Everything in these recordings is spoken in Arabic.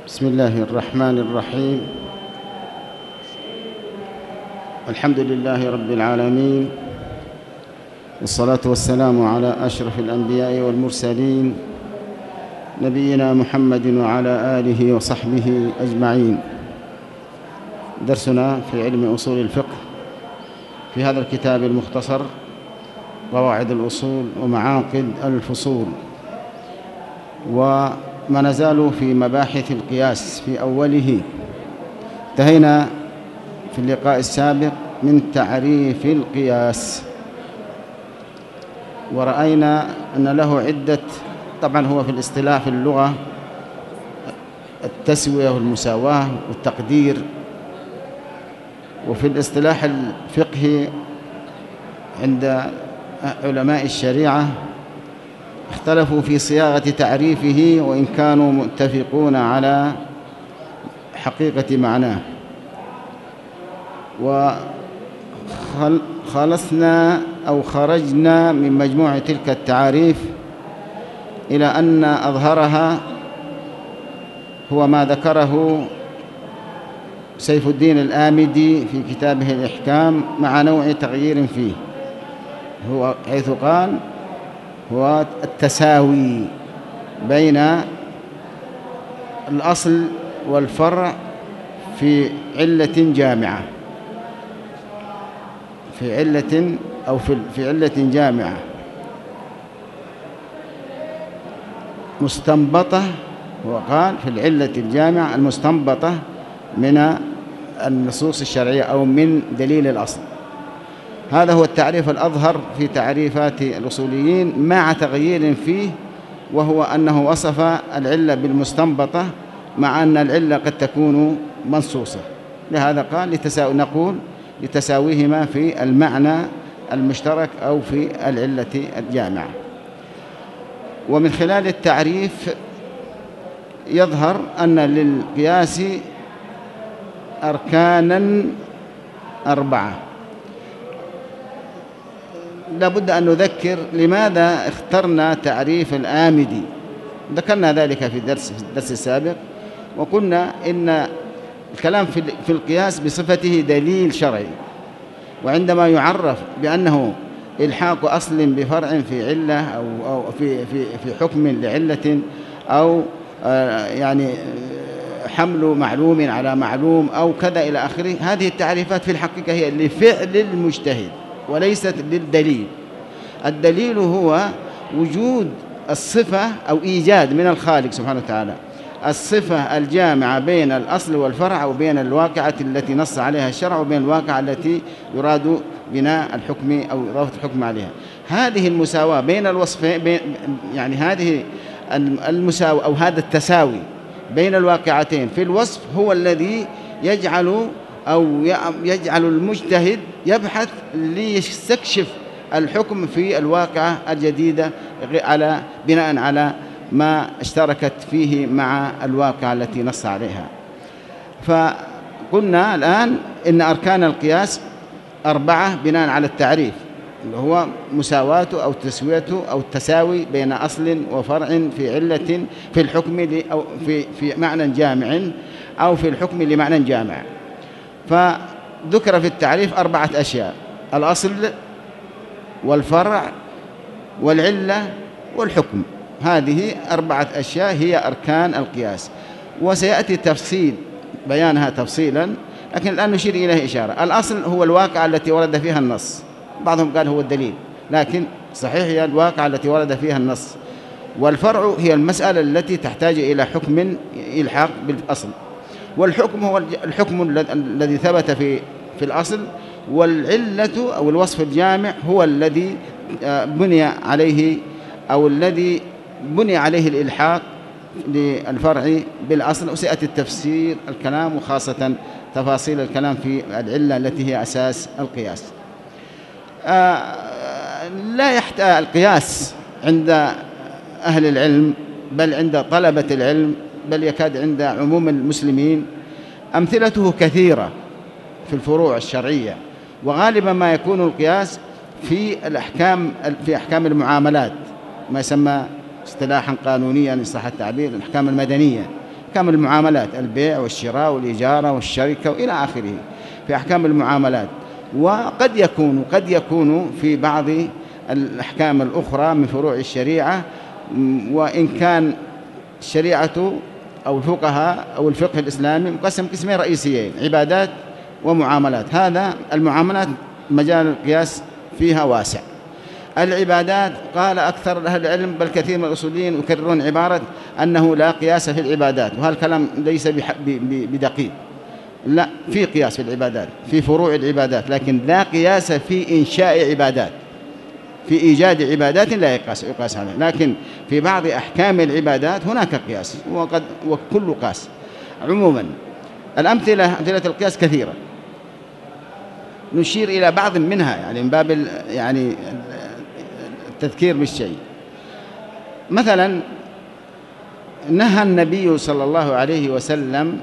بسم الله الرحمن الرحيم. الحمد لله رب العالمين، والصلاة والسلام على أشرف الأنبياء والمرسلين نبينا محمد وعلى آله وصحبه أجمعين. درسنا في علم أصول الفقه في هذا الكتاب المختصر قواعد الأصول ومعاقد الفصول، وما نزال في مباحث القياس في أوله. انتهينا في اللقاء السابق من تعريف القياس، ورأينا أن له عدة، طبعا هو في الاصطلاح في اللغة التسوية والمساواة والتقدير، وفي الاصطلاح الفقهي عند علماء الشريعة اختلفوا في صياغة تعريفه، وإن كانوا متفقون على حقيقة معناه. وخلصنا أو خرجنا من مجموع تلك التعاريف إلى أن أظهرها هو ما ذكره سيف الدين الآمدي في كتابه الإحكام مع نوع تغيير فيه، هو حيث قال هو التساوي بين الأصل والفرع في علة جامعة، في علة أو في علة جامعة مستنبطة. وقال في العلة الجامعة المستنبطة من النصوص الشرعية أو من دليل الأصل. هذا هو التعريف الأظهر في تعريفات الأصوليين مع تغيير فيه، وهو أنه وصف العلة بالمستنبطة مع أن العلة قد تكون منصوصة. لهذا قال نقول لتساويهما في المعنى المشترك أو في العلة الجامعة. ومن خلال التعريف يظهر أن للقياس أركانا 4. لابد أن نذكر لماذا اخترنا تعريف الآمدي. ذكرنا ذلك في الدرس السابق، وقلنا إن الكلام في القياس بصفته دليل شرعي، وعندما يعرف بأنه إلحاق أصل بفرع في علة أو في حكم لعلة، أو يعني حمل معلوم على معلوم أو كذا إلى آخره، هذه التعريفات في الحقيقة هي لفعل المجتهد وليست للدليل. الدليل هو وجود الصفة أو إيجاد من الخالق سبحانه وتعالى الصفة الجامعة بين الأصل والفرع، أو بين الواقعة التي نص عليها الشرع وبين الواقعة التي يراد بناء الحكم أو إضافة الحكم عليها. هذه المساواة بين الوصفين، يعني هذه المساواة أو هذا التساوي بين الواقعتين في الوصف هو الذي يجعل المجتهد يبحث ليستكشف الحكم في الواقعة الجديدة بناء على ما اشتركت فيه مع الواقعة التي نص عليها. فقلنا الآن إن أركان القياس 4 بناء على التعريف، اللي هو مساواته أو تسويته أو التساوي بين أصل وفرع في علة في الحكم أو في معنى جامع، أو في الحكم لمعنى جامع. فذكر في التعريف 4 أشياء: الأصل والفرع والعلة والحكم. هذه 4 أشياء هي أركان القياس، وسيأتي تفصيل بيانها تفصيلا، لكن الآن نشير إليه إشارة. الأصل هو الواقع التي ورد فيها النص، بعضهم قال هو الدليل، لكن صحيح هي الواقع التي ورد فيها النص. والفرع هي المسألة التي تحتاج إلى حكم إلحاق بالأصل. والحكم هو الحكم الذي ثبت في الأصل. والعلة أو الوصف الجامع هو الذي بني عليه أو الذي بني عليه الإلحاق للفرع بالأصل. وسيأتي التفسير الكلام، وخاصة تفاصيل الكلام في العلة التي هي أساس القياس. لا يحتاج القياس عند أهل العلم، بل عند طلبة العلم، بل يكاد عند عموم المسلمين، أمثلته كثيرة في الفروع الشرعية. وغالبا ما يكون القياس في أحكام المعاملات، ما يسمى اصطلاحا قانونيا إن صح التعبير الأحكام المدنية، أحكام المعاملات، البيع والشراء والإجارة والشركة وإلى آخره في أحكام المعاملات. وقد يكون في بعض الأحكام الأخرى من فروع الشريعة، وإن كان الشريعة أو الفقهاء أو الفقه الإسلامي مقسم قسمين رئيسيين: عبادات ومعاملات. هذا المعاملات مجال القياس فيها واسع. العبادات قال أكثر أهل العلم بل كثير من الأصوليين يكررون عبارة أنه لا قياس في العبادات، وهذا الكلام ليس بدقيق. لا، في قياس في العبادات في فروع العبادات، لكن لا قياس في إنشاء عبادات، في إيجاد عبادات لا يقاس عليه. لكن في بعض أحكام العبادات هناك قياس، وكل قياس. عموما أمثلة القياس كثيرة، نشير إلى بعض منها يعني من باب يعني التذكير بالشيء. مثلا نهى النبي صلى الله عليه وسلم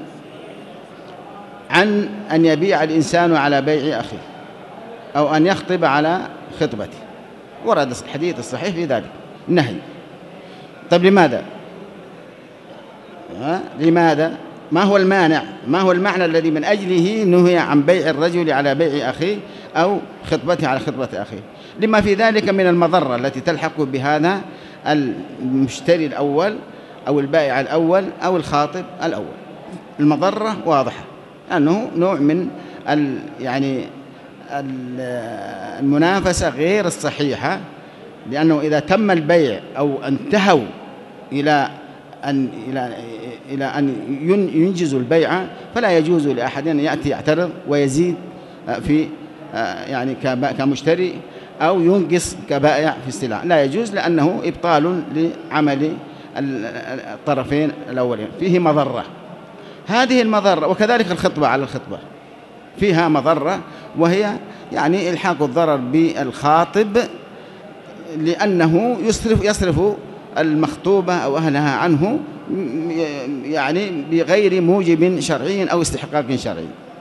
عن أن يبيع الإنسان على بيع أخيه أو أن يخطب على خطبته، ورد الحديث الصحيح في ذلك النهي. طيب لماذا؟ ما هو المانع؟ ما هو المعنى الذي من أجله نهي عن بيع الرجل على بيع أخيه أو خطبته على خطبة أخيه؟ لما في ذلك من المضرة التي تلحق بهذا المشتري الأول أو البائع الأول أو الخاطب الأول. المضرة واضحة، أنه نوع من يعني المنافسة غير الصحيحة، لأنه إذا تم البيع أو انتهوا إلى أن ينجزوا البيع فلا يجوز لأحد أن يأتي يعترض ويزيد في يعني كمشتري أو ينقص كبائع في السلع، لا يجوز، لأنه إبطال لعمل الطرفين الأولين، فيه مضرة. هذه المضرة، وكذلك الخطبة على الخطبة فيها مضرة، وهي يعني إلحاق الضرر بالخاطب، لأنه يصرف المخطوبة أو أهلها عنه يعني بغير موجب شرعي أو استحقاق شرعي.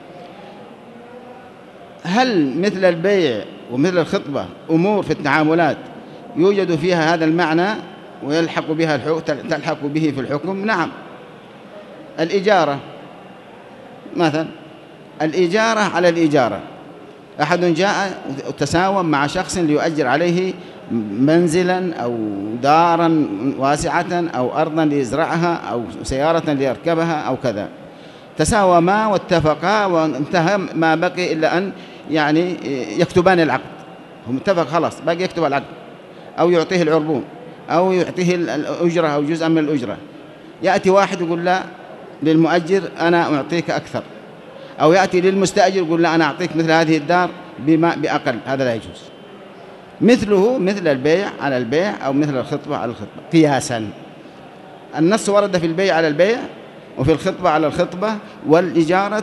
هل مثل البيع ومثل الخطبة أمور في التعاملات يوجد فيها هذا المعنى ويلحق بها تلحق به في الحكم؟ نعم. الإجارة مثلا، الإجارة على الإجارة، أحد جاء وتساوم مع شخص ليؤجر عليه منزلا أو دارا واسعة أو أرضا ليزرعها أو سيارة ليركبها أو كذا، تساوما واتفقا وانتهى، ما بقي إلا أن يعني يكتبان العقد. هم اتفق خلاص، باقي يكتب العقد أو يعطيه العربون أو يعطيه الأجرة أو جزءا من الأجرة. يأتي واحد يقول لا للمؤجر أنا أعطيك أكثر، أو يأتي للمستأجر يقول لا أنا أعطيك مثل هذه الدار بأقل، هذا لا يجوز. مثله مثل البيع على البيع أو مثل الخطبة على الخطبة قياسا. النص ورد في البيع على البيع وفي الخطبة على الخطبة، والإجارة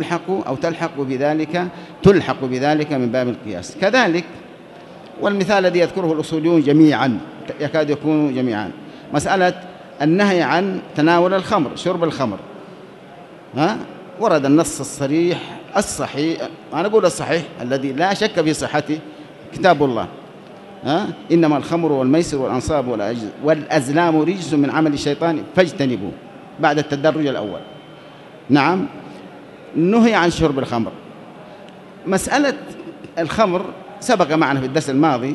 تلحق بذلك من باب القياس كذلك. والمثال الذي يذكره الأصوليون جميعا يكاد يكونوا جميعا مسألة النهي عن تناول الخمر، شرب الخمر. ورد النص الصحيح، أنا أقول الصحيح الذي لا شك في صحته، كتاب الله: إنما الخمر والميسر والأنصاب والأزلام رجس من عمل الشيطان فاجتنبوه، بعد التدرج الأول. نعم، نهي عن شرب الخمر. مسألة الخمر سبق معنا في الدرس الماضي.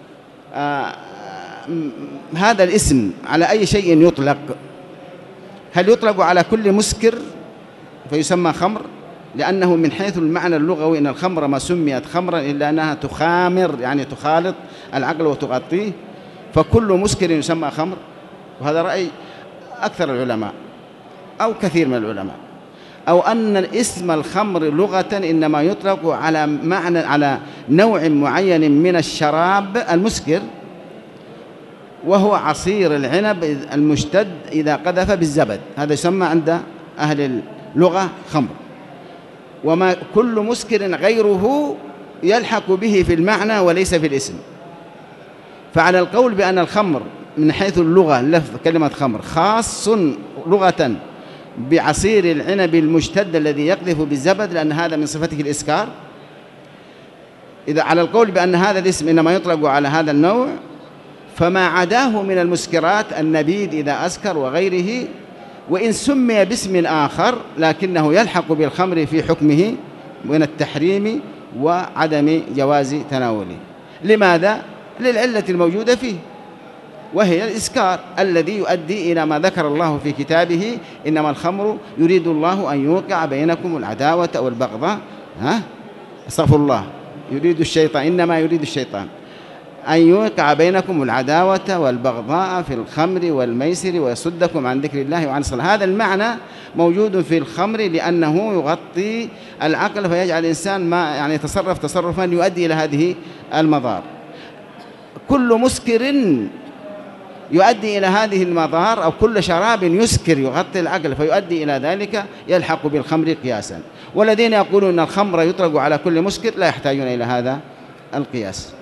هذا الاسم على أي شيء يطلق؟ هل يطلق على كل مسكر فيسمى خمر؟ لأنه من حيث المعنى اللغوي إن الخمر ما سميت خمرا إلا أنها تخامر، يعني تخالط العقل وتغطيه، فكل مسكر يسمى خمر. وهذا رأي أكثر العلماء أو كثير من العلماء. أو أن اسم الخمر لغة إنما يطلق على نوع معين من الشراب المسكر، وهو عصير العنب المشتد إذا قذف بالزبد، هذا يسمى عند أهل اللغة خمر. وما كل مسكر غيره يلحق به في المعنى وليس في الاسم. فعلى القول بأن الخمر من حيث اللغة، لفظ كلمة خمر خاص لغة بعصير العنب المشتد الذي يقذف بالزبد، لأن هذا من صفته الإسكار. إذا على القول بأن هذا الاسم إنما يطلق على هذا النوع، فما عداه من المسكرات، النبيذ إذا أسكر وغيره، وإن سمي باسم آخر لكنه يلحق بالخمر في حكمه من التحريم وعدم جواز تناوله. لماذا؟ للعلة الموجودة فيه، وهي الإسكار الذي يؤدي إلى ما ذكر الله في كتابه: إنما الخمر يريد الله أن يوقع بينكم العداوة والبغضاء. استغفر الله، يريد الشيطان، إنما يريد الشيطان أن يوقع بينكم العداوة والبغضاء في الخمر والميسر ويصدكم عن ذكر الله وعن الصلاة. هذا المعنى موجود في الخمر لأنه يغطي العقل فيجعل الإنسان ما يعني يتصرف تصرفا يؤدي إلى هذه المضار. كل مسكر يؤدي إلى هذه المضار، أو كل شراب يسكر يغطي العقل فيؤدي إلى ذلك يلحق بالخمر قياسا. والذين يقولون أن الخمر يطلق على كل مسكر لا يحتاجون إلى هذا القياس.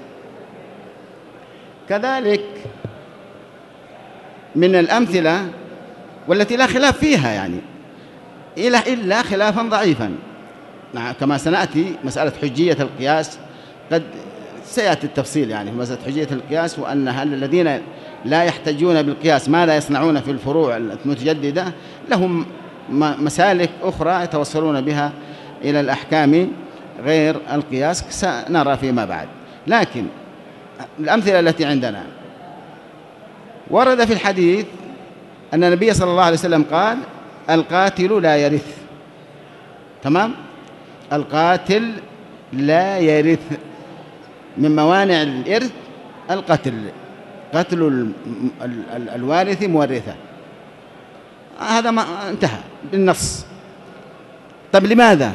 كذلك من الأمثلة والتي لا خلاف فيها يعني إلا خلافا ضعيفا، كما سنأتي مسألة حجية القياس، قد سيأتي التفصيل يعني في مسألة حجية القياس، وأن هل الذين لا يحتجون بالقياس ما لا يصنعون في الفروع المتجددة لهم مسالك أخرى يتوصلون بها إلى الأحكام غير القياس، سنرى فيما بعد. لكن الأمثلة التي عندنا ورد في الحديث أن النبي صلى الله عليه وسلم قال: القاتل لا يرث. تمام؟ القاتل لا يرث، من موانع الإرث القتل، قتل الوارث مورثه. هذا ما انتهى بالنص. طب لماذا؟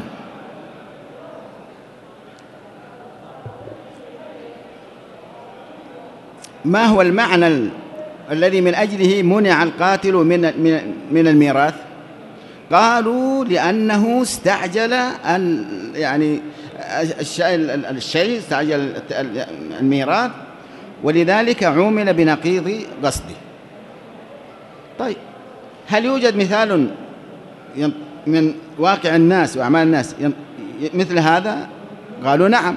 ما هو المعنى الذي من أجله منع القاتل من الميراث؟ قالوا لأنه استعجل يعني الشيء، استعجل الميراث، ولذلك عومل بنقيض قصده. طيب، هل يوجد مثال من واقع الناس وأعمال الناس مثل هذا؟ قالوا نعم.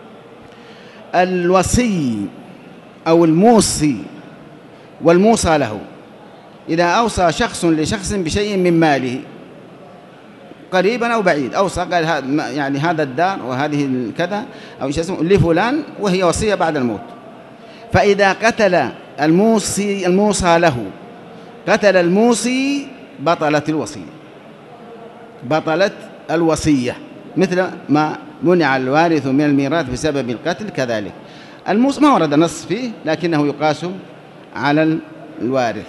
الوصي أو الموصي والموصى له، إذا أوصى شخص لشخص بشيء من ماله قريبا أو بعيد، أوصى قال يعني هذا الدار وهذه كذا أو إيش اسمه لفلان، وهي وصية بعد الموت. فإذا قتل الموصى له قتل الموصي بطلت الوصية، بطلت الوصية، مثل ما منع الوارث من الميراث بسبب القتل كذلك. الموصى ما ورد نص فيه لكنه يقاس على الوارث،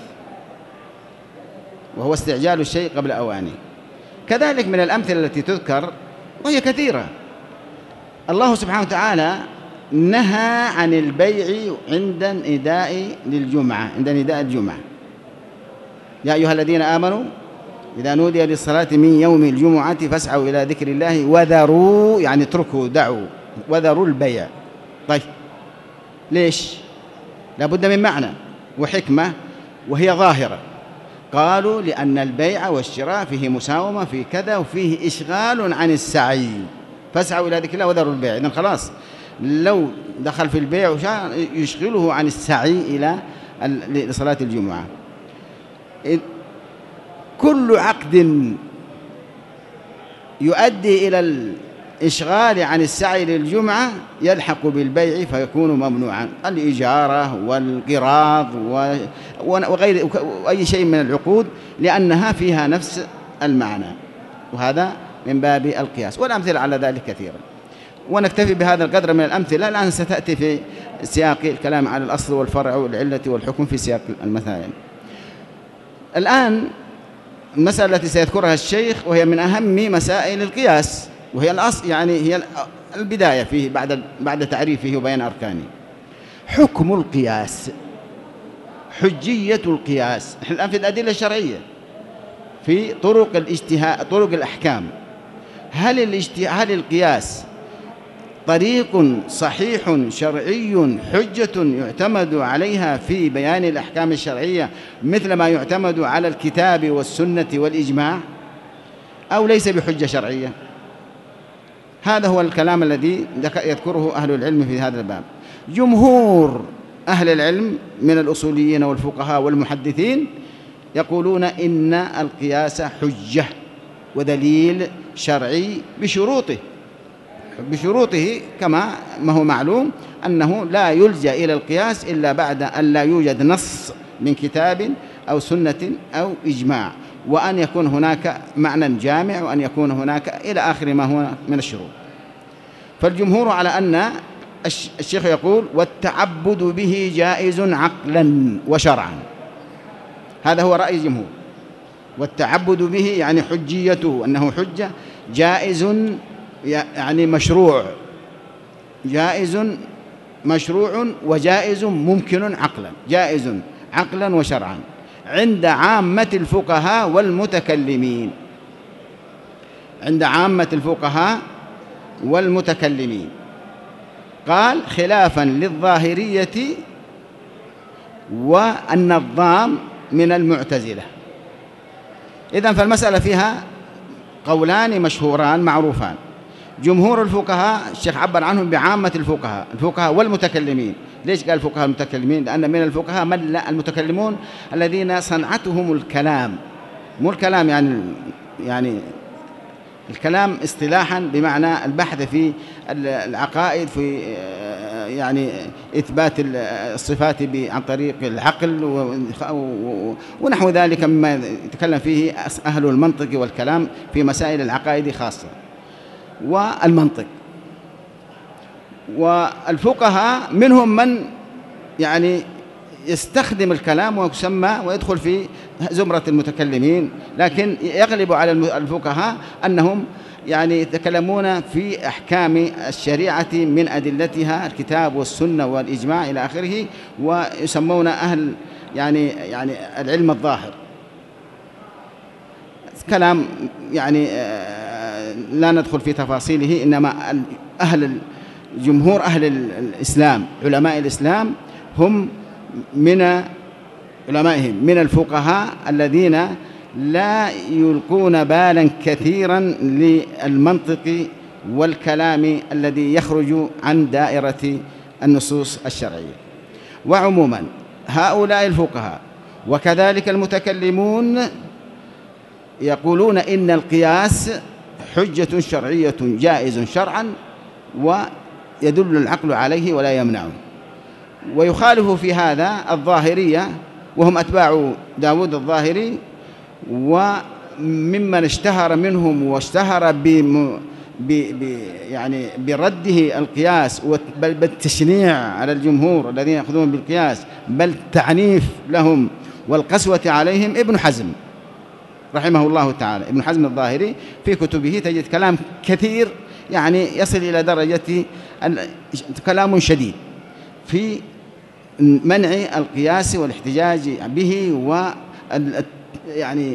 وهو استعجال الشيء قبل أوانه. كذلك من الأمثلة التي تذكر وهي كثيرة، الله سبحانه وتعالى نهى عن البيع عند نداء للجمعة، عند نداء الجمعة: يا أيها الذين آمنوا إذا نودي للصلاة من يوم الجمعة فاسعوا إلى ذكر الله وذروا، يعني اتركوا، دعوا، وذروا البيع. طيب ليش؟ لابد من معنى وحكمة وهي ظاهرة. قالوا لأن البيع والشراء فيه مساومة في كذا، وفيه إشغال عن السعي، فاسعوا إلى ذكر الله وذروا البيع. إذن خلاص لو دخل في البيع يشغله عن السعي إلى لصلاة الجمعة. كل عقد يؤدي إلى الإشغال عن السعي للجمعة يلحق بالبيع فيكون ممنوعا، الإجارة والقراض وغير أي شيء من العقود، لأنها فيها نفس المعنى، وهذا من باب القياس. والأمثلة على ذلك كثيرا، ونكتفي بهذا القدر من الأمثلة. الآن ستأتي في سياق الكلام على الأصل والفرع والعلة والحكم في سياق المثائل. الآن المسألة التي سيذكرها الشيخ وهي من أهم مسائل القياس، وهي الأصل، يعني هي البداية فيه بعد تعريفه وبيان أركانه. حكم القياس، حجية القياس. نحن الآن في الأدلة الشرعية في طرق الاجتهاد، طرق الأحكام. هل القياس طريق صحيح شرعي حجة يعتمد عليها في بيان الأحكام الشرعية مثل ما يعتمد على الكتاب والسنة والإجماع، أو ليس بحجة شرعية؟ هذا هو الكلام الذي يذكره أهل العلم في هذا الباب. جمهور أهل العلم من الأصوليين والفقهاء والمحدثين يقولون إن القياس حجة ودليل شرعي بشروطه كما ما هو معلوم أنه لا يلجأ إلى القياس إلا بعد أن لا يوجد نص من كتاب أو سنة أو إجماع، وأن يكون هناك معنى جامع، وأن يكون هناك إلى آخر ما هو من الشروط. فالجمهور على أن الشيخ يقول والتعبد به جائز عقلا وشرعا، هذا هو رأي الجمهور. والتعبد به يعني حجيته، أنه حجة، جائز يعني مشروع، جائز مشروع وجائز ممكن عقلا، جائز عقلا وشرعا عند عامة الفقهاء والمتكلمين، عند عامة الفقهاء والمتكلمين. قال خلافا للظاهرية والنظام من المعتزلة. إذن فالمسألة فيها قولان مشهوران معروفان. جمهور الفقهاء الشيخ عبر عنهم بعامة الفقهاء والمتكلمين. ليش قال الفقهاء المتكلمين؟ لأن من الفقهاء من المتكلمون الذين صنعتهم الكلام، مو الكلام يعني الكلام اصطلاحا بمعنى البحث في العقائد، في يعني إثبات الصفات عن طريق العقل ونحو ذلك مما يتكلم فيه أهل المنطق والكلام في مسائل العقائد خاصة والمنطق. والفقهاء منهم من يعني يستخدم الكلام ويسمى ويدخل في زمرة المتكلمين، لكن يغلب على الفقهاء أنهم يعني يتكلمون في أحكام الشريعة من أدلتها الكتاب والسنة والإجماع إلى آخره، ويسمون أهل يعني العلم الظاهر. كلام يعني لا ندخل في تفاصيله، إنما جمهور أهل الإسلام علماء الإسلام هم من علمائهم من الفقهاء الذين لا يلقون بالا كثيرا للمنطق والكلام الذي يخرج عن دائرة النصوص الشرعية. وعموما هؤلاء الفقهاء وكذلك المتكلمون يقولون إن القياس حجة شرعية جائز شرعا ويدل العقل عليه ولا يمنعه. ويخالف في هذا الظاهرية وهم أتباع داود الظاهري، وممن اشتهر منهم واشتهر يعني برده القياس بل بالتشنيع على الجمهور الذين يأخذون بالقياس، بل تعنيف لهم والقسوة عليهم ابن حزم رحمه الله تعالى. ابن حزم الظاهري في كتبه تجد كلام كثير يعني يصل إلى درجة كلام شديد في منع القياس والاحتجاج به، يعني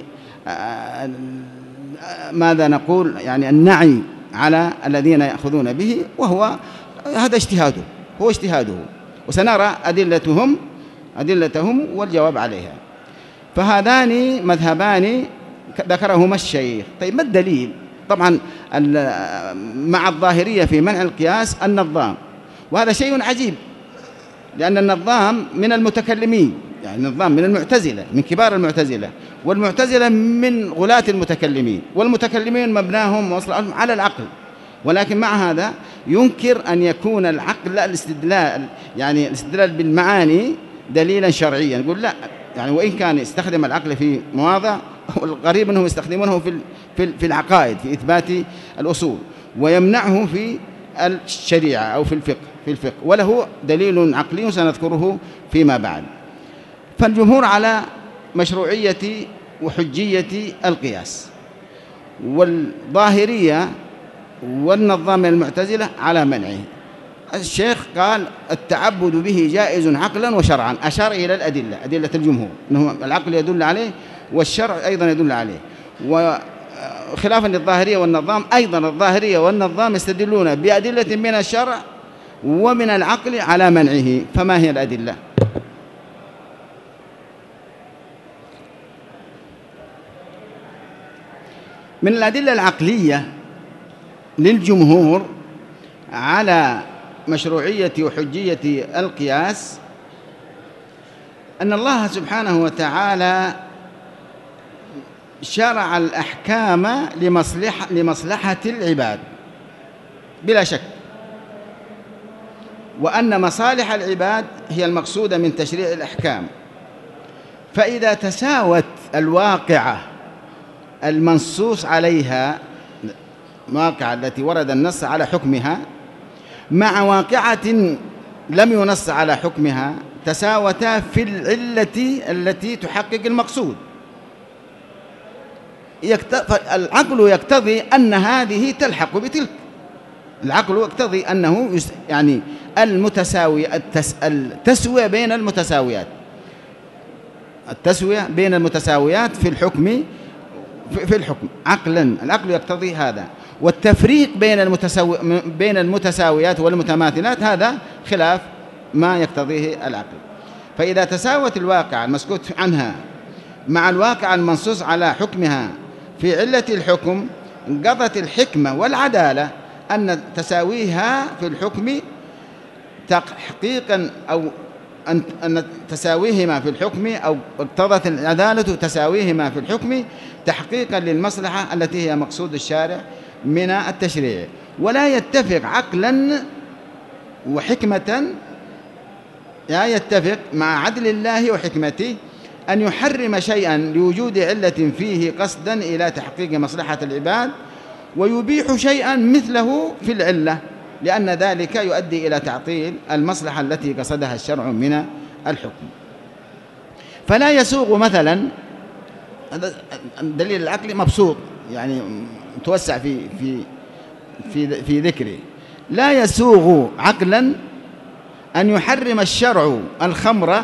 ماذا نقول يعني النعي على الذين يأخذون به، وهو هذا اجتهاده، هو اجتهاده، وسنرى أدلتهم والجواب عليها. فهذان مذهبان ذكرهما الشيخ. طيب ما الدليل؟ طبعا مع الظاهرية في منع القياس النظام، وهذا شيء عجيب لأن النظام من المتكلمين، يعني النظام من المعتزلة، من كبار المعتزلة، والمعتزلة من غلاة المتكلمين، والمتكلمين مبناهم وأصلهم على العقل، ولكن مع هذا ينكر أن يكون العقل لا الاستدلال، يعني الاستدلال بالمعاني دليلا شرعيا. يقول لا، يعني وإن كان يستخدم العقل في مواضع، والغريب أنهم يستخدمونه في العقائد في إثبات الأصول، ويمنعه في الشريعة أو في الفقه، وله دليل عقلي سنذكره فيما بعد. فالجمهور على مشروعية وحجية القياس، والظاهرية والنظام من المعتزلة على منعه. الشيخ قال التعبد به جائز عقلا وشرعا، أشار إلى أدلة الجمهور أنه العقل يدل عليه والشرع أيضا يدل عليه. وخلافا للظاهرية والنظام، أيضا الظاهرية والنظام يستدلون بأدلة من الشرع ومن العقل على منعه. فما هي الأدلة؟ من الأدلة العقلية للجمهور على مشروعية وحجية القياس أن الله سبحانه وتعالى شرع الأحكام لمصلحة العباد بلا شك، وأن مصالح العباد هي المقصودة من تشريع الأحكام. فإذا تساوت الواقعة المنصوص عليها، الواقعة التي ورد النص على حكمها، مع واقعة لم ينص على حكمها، تساوتا في العلة التي تحقق المقصود. العقل يقتضي أن هذه تلحق بتلك، العقل يقتضي أنه يعني التسوية بين المتساويات، التسوية بين المتساويات في الحكم، عقلا العقل يقتضي هذا. والتفريق بين المتساويات والمتماثلات هذا خلاف ما يقتضيه العقل. فإذا تساوت الواقع المسكوت عنها مع الواقع المنصوص على حكمها في علة الحكم، انقضت الحكمة والعدالة أن تساويها في الحكم تحقيقا، أو أن تساويهما في الحكم، أو اقتضت العدالة تساويهما في الحكم تحقيقا للمصلحة التي هي مقصود الشارع من التشريع. ولا يتفق عقلا وحكمة، لا يتفق مع عدل الله وحكمته أن يحرم شيئا لوجود علة فيه قصدا إلى تحقيق مصلحة العباد، ويبيح شيئا مثله في العلة، لأن ذلك يؤدي إلى تعطيل المصلحة التي قصدها الشرع من الحكم. فلا يسوغ مثلا، الدليل العقلي مبسوط يعني متوسع في ذكره، لا يسوغ عقلا أن يحرم الشرع الخمر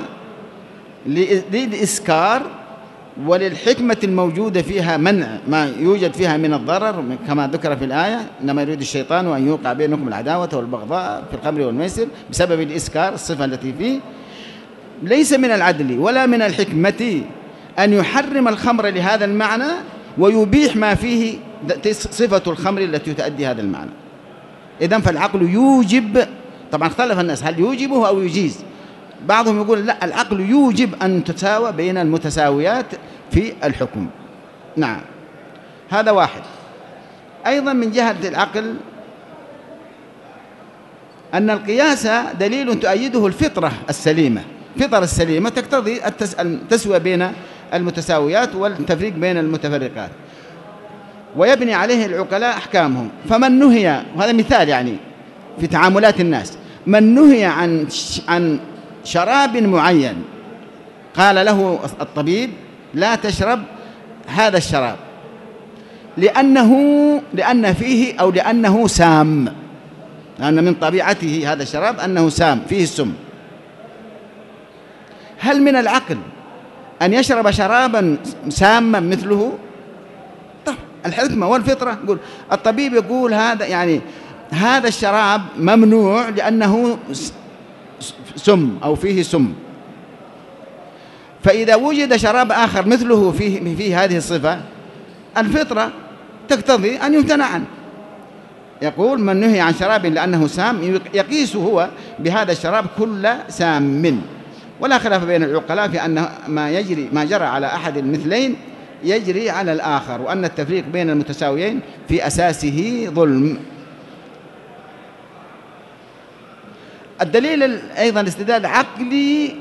للإسكار وللحكمة الموجودة فيها منع ما يوجد فيها من الضرر، كما ذكر في الآية: إنما يريد الشيطان أن يوقع بينكم العداوة والبغضاء في الخمر والميسر بسبب الإسكار، الصفة التي فيه. ليس من العدل ولا من الحكمة أن يحرم الخمر لهذا المعنى ويبيح ما فيه صفة الخمر التي تؤدي هذا المعنى. إذن فالعقل يوجب، طبعا اختلف الناس هل يوجبه أو يجيز. بعضهم يقول لا، العقل يوجب أن تساوى بين المتساويات في الحكم. نعم، هذا واحد. أيضا من جهة العقل أن القياس دليل تؤيده الفطرة السليمة، الفطرة السليمة تقتضي التسوية بين المتساويات والتفريق بين المتفرقات، ويبني عليه العقلاء أحكامهم. فمن نهي، وهذا مثال يعني في تعاملات الناس، من نهي عن شراب معين، قال له الطبيب: لا تشرب هذا الشراب لأن فيه، أو لأنه سام، لأن من طبيعته هذا الشراب أنه سام، فيه السم. هل من العقل أن يشرب شرابا ساما مثله؟ طب الحكمة والفطرة يقول، الطبيب يقول هذا يعني هذا الشراب ممنوع لأنه سم أو فيه سم. فإذا وجد شراب آخر مثله فيه هذه الصفة، الفطرة تقتضي أن يمتنع عنه. يقول: من نهي عن شراب لأنه سام، يقيس هو بهذا الشراب كل سام. ولا خلاف بين العقلاء في أن ما جرى على أحد المثلين يجري على الآخر، وأن التفريق بين المتساويين في أساسه ظلم. الدليل أيضا استدلال عقلي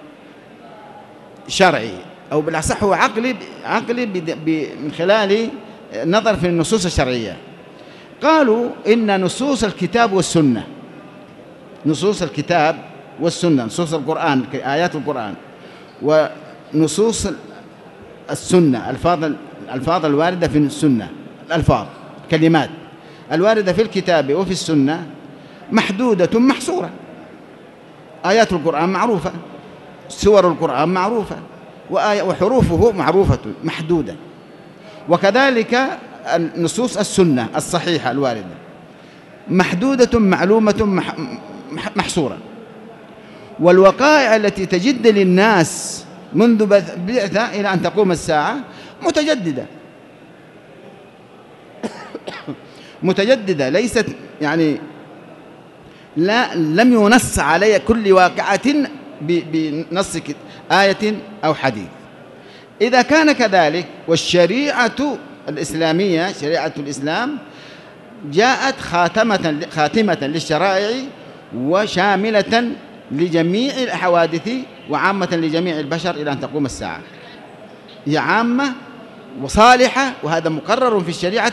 شرعي، أو بالأصح هو عقلي من خلال النظر في النصوص الشرعية. قالوا إن نصوص الكتاب والسنة، نصوص الكتاب والسنة، نصوص القرآن، آيات القرآن، ونصوص السنة، الألفاظ الواردة في السنة، الألفاظ كلمات الواردة في الكتاب وفي السنة محدودة محصورة. آيات القرآن معروفة، سور القرآن معروفة، وحروفه معروفة محدودة. وكذلك نصوص السنة الصحيحة الواردة محدودة معلومة محصورة. والوقائع التي تجد للناس منذ بعثة إلى أن تقوم الساعة متجددة ليست يعني لم ينص علي كل واقعة بنص آية أو حديث، إذا كان كذلك والشريعة الإسلامية شريعة الإسلام جاءت خاتمة للشرائع وشاملة لجميع الحوادث وعامة لجميع البشر إلى أن تقوم الساعة، هي عامة وصالحة، وهذا مقرر في الشريعة،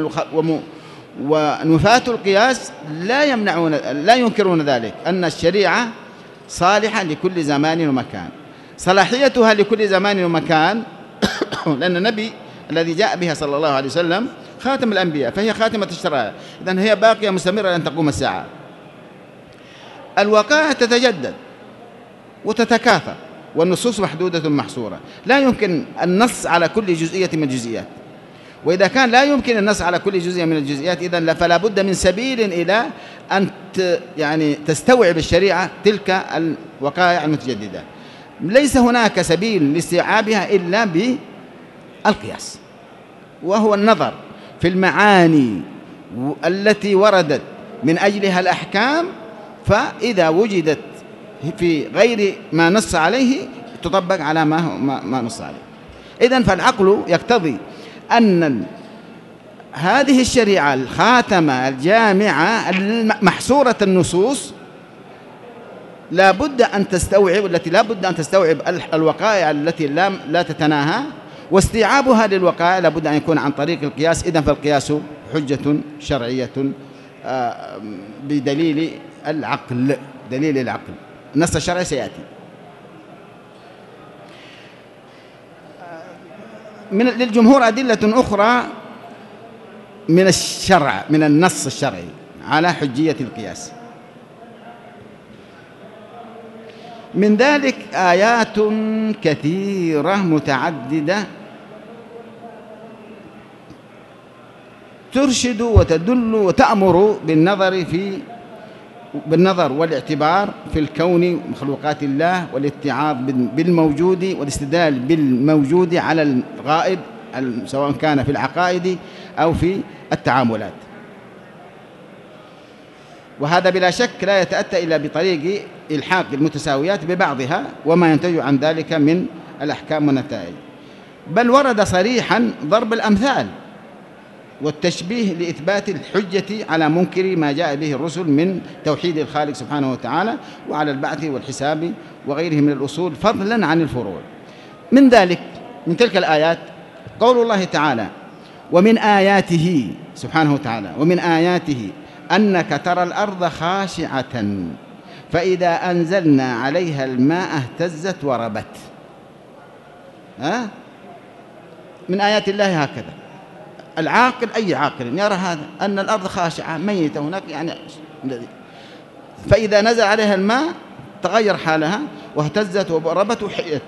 ونفاة القياس لا ينكرون ذلك، أن الشريعة صالحة لكل زمان ومكان. صلاحيتها لكل زمان ومكان لأن النبي الذي جاء بها صلى الله عليه وسلم خاتم الأنبياء، فهي خاتمة الشرائع، إذن هي باقية مستمرة لأن تقوم الساعة. الوقائع تتجدد وتتكاثر والنصوص محدودة محصورة، لا يمكن النص على كل جزئية من الجزئيات، وإذا كان لا يمكن النص على كل جزئية من الجزئيات إذن فلا بد من سبيل إلى أن تستوعب الشريعة تلك الوقائع المتجددة. ليس هناك سبيل لاستيعابها إلا بالقياس، وهو النظر في المعاني التي وردت من أجلها الأحكام، فإذا وجدت في غير ما نص عليه تطبق على ما نص عليه. إذن فالعقل يقتضي أن هذه الشريعة الخاتمة الجامعة المحصورة النصوص لا بد أن تستوعب الوقائع التي لا تتناهى، واستيعابها للوقائع لا بد أن يكون عن طريق القياس. إذن فالقياس حجة شرعية بدليل العقل، دليل العقل. النص الشرعي سيأتي. للجمهور أدلة أخرى من الشرع، من النص الشرعي على حجية القياس. من ذلك آيات كثيرة متعددة ترشد وتدل وتأمر بالنظر والاعتبار في الكون ومخلوقات الله، والاتعاظ بالموجود والاستدلال بالموجود على الغائب، سواء كان في العقائد أو في التعاملات. وهذا بلا شك لا يتأتى إلا بطريق إلحاق المتساويات ببعضها وما ينتج عن ذلك من الأحكام والنتائج. بل ورد صريحا ضرب الأمثال والتشبيه لإثبات الحجة على منكر ما جاء به الرسل من توحيد الخالق سبحانه وتعالى، وعلى البعث والحساب وغيره من الأصول، فضلا عن الفروع. من تلك الآيات قول الله تعالى: ومن آياته سبحانه وتعالى ومن آياته أنك ترى الأرض خاشعة فإذا أنزلنا عليها الماء اهتزت وربت. من آيات الله هكذا. العاقل، أي عاقل يرى هذا، أن الأرض خاشعة ميتة هناك، يعني فإذا نزل عليها الماء تغير حالها واهتزت وربت وحيت.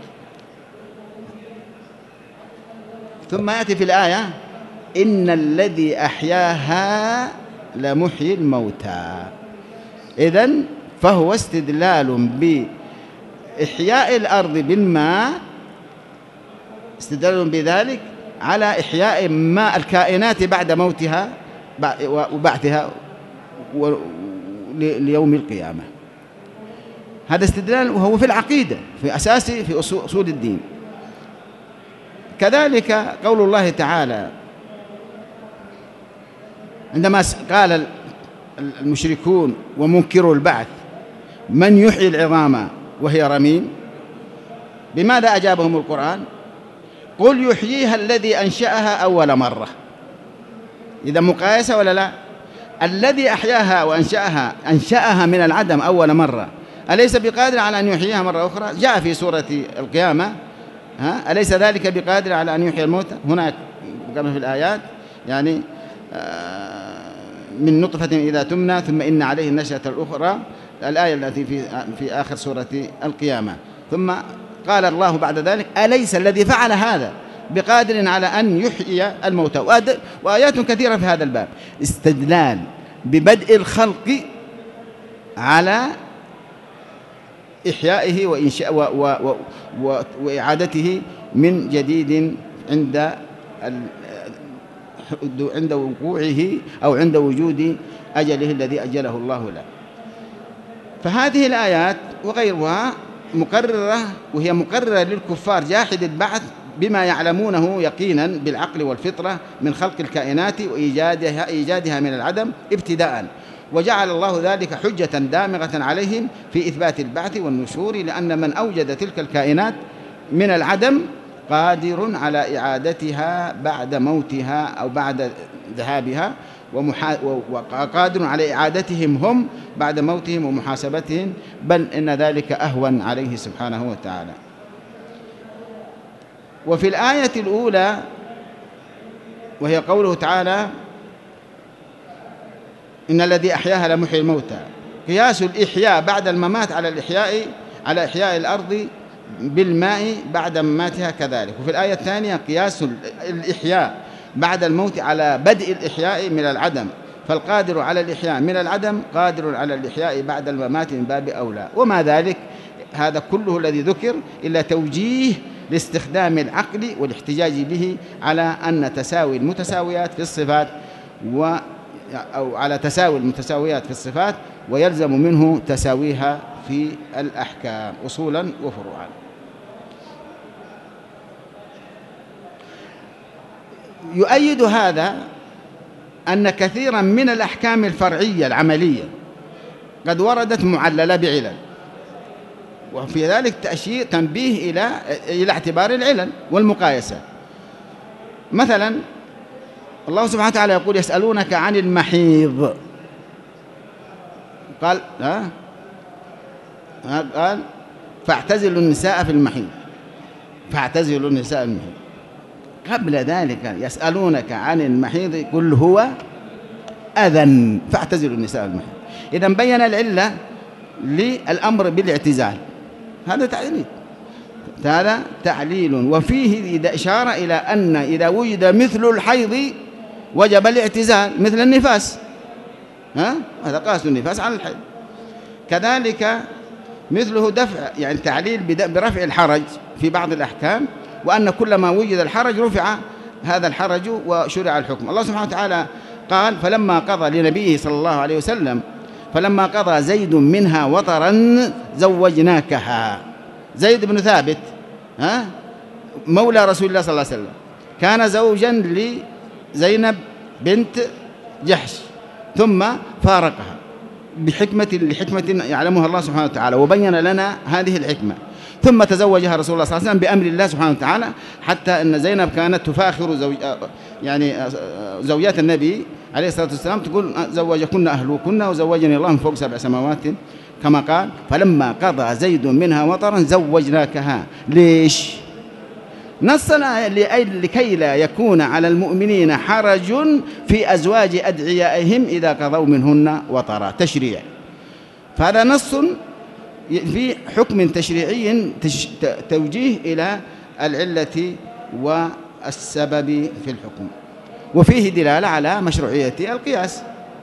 ثم يأتي في الآية: إن الذي أحياها لمحيي الموتى. إذن فهو استدلال بإحياء الأرض بالماء، استدلال بذلك على إحياء ماء الكائنات بعد موتها وبعثها ليوم القيامة. هذا استدلال وهو في العقيدة، في أساسه، في أصول الدين. كذلك قول الله تعالى عندما قال المشركون ومنكروا البعث: من يحيي العظام وهي رميم؟ بماذا أجابهم القرآن؟ قل يحييها الذي أنشأها أول مرة. إذا مقايسة ولا لا؟ الذي أحياها أنشأها من العدم أول مرة، أليس بقادر على أن يحييها مرة أخرى؟ جاء في سورة القيامة: أليس ذلك بقادر على أن يحيي الموتى؟ هناك كما في الآيات، يعني من نطفة إذا تمنى ثم إن عليه النشأة الأخرى، الآية التي في آخر سورة القيامة. ثم قال الله بعد ذلك: أليس الذي فعل هذا بقادر على أن يحيي الموتى؟ وآيات كثيرة في هذا الباب، استدلال ببدء الخلق على إحيائه وإعادته من جديد عند وقوعه أو عند وجود أجله الذي أجله الله له. فهذه الآيات وغيرها مقررة، وهي مقررة للكفار جاحد البعث بما يعلمونه يقينا بالعقل والفطرة من خلق الكائنات وإيجادها من العدم ابتداء، وجعل الله ذلك حجة دامغة عليهم في إثبات البعث والنشور، لأن من أوجد تلك الكائنات من العدم قادر على إعادتها بعد موتها أو بعد ذهابها، وقادر على إعادتهم هم بعد موتهم ومحاسبتهم، بل إن ذلك أهون عليه سبحانه وتعالى. وفي الآية الأولى وهي قوله تعالى إن الذي أحياها لمحيي الموتى، قياس الإحياء بعد الممات على إحياء الأرض بالماء بعد مماتها كذلك. وفي الآية الثانية قياس الإحياء بعد الموت على بدء الإحياء من العدم، فالقادر على الإحياء من العدم قادر على الإحياء بعد الممات من باب أولى. وما ذلك هذا كله الذي ذكر إلا توجيه لاستخدام العقل والاحتجاج به على أن تساوي المتساويات في الصفات أو على تساوي المتساويات في الصفات، ويلزم منه تساويها في الأحكام أصولا وفروعا. يؤيد هذا أن كثيرا من الأحكام الفرعية العملية قد وردت معللة بعلل، وفي ذلك تنبيه إلى اعتبار العلل والمقايسة. مثلا الله سبحانه وتعالى يقول يسألونك عن المحيض، قال فاعتزلوا النساء في المحيض، فاعتزلوا النساء المحيض. قبل ذلك يسألونك عن المحيض قل هو أذى فاعتزلوا النساء المحيض. إذن بين العلة للأمر بالاعتزال، هذا تعليل، وفيه إذا إشارة إلى أن إذا وجد مثل الحيض وجب الاعتزال، مثل النفاس، هذا قاس النفاس على الحيض. كذلك مثله دفع، يعني تعليل برفع الحرج في بعض الأحكام، وأن كلما وجد الحرج رفع هذا الحرج وشرع الحكم. الله سبحانه وتعالى قال فلما قضى لنبيه صلى الله عليه وسلم فلما قضى زيد منها وطرا زوجناكها. زيد بن ثابت مولى رسول الله صلى الله عليه وسلم كان زوجا لزينب بنت جحش، ثم فارقها لحكمة يعلمها الله سبحانه وتعالى، وبين لنا هذه الحكمة، ثم تزوجها رسول الله صلى الله عليه وسلم بأمر الله سبحانه وتعالى، حتى أن زينب كانت تفاخر زوجات النبي عليه الصلاة والسلام، تقول زوجكن أهلكن وزوجني الله من فوق 7 سماوات، كما قال فلما قضى زيد منها وطرا زوجناكها. ليش؟ نصنا لكي لا يكون على المؤمنين حرج في أزواج أدعيائهم إذا قضوا منهن وطرا، تشريع. فهذا نص في حكم تشريعي توجيه إلى العلة والسبب في الحكم، وفيه دلالة على مشروعية القياس.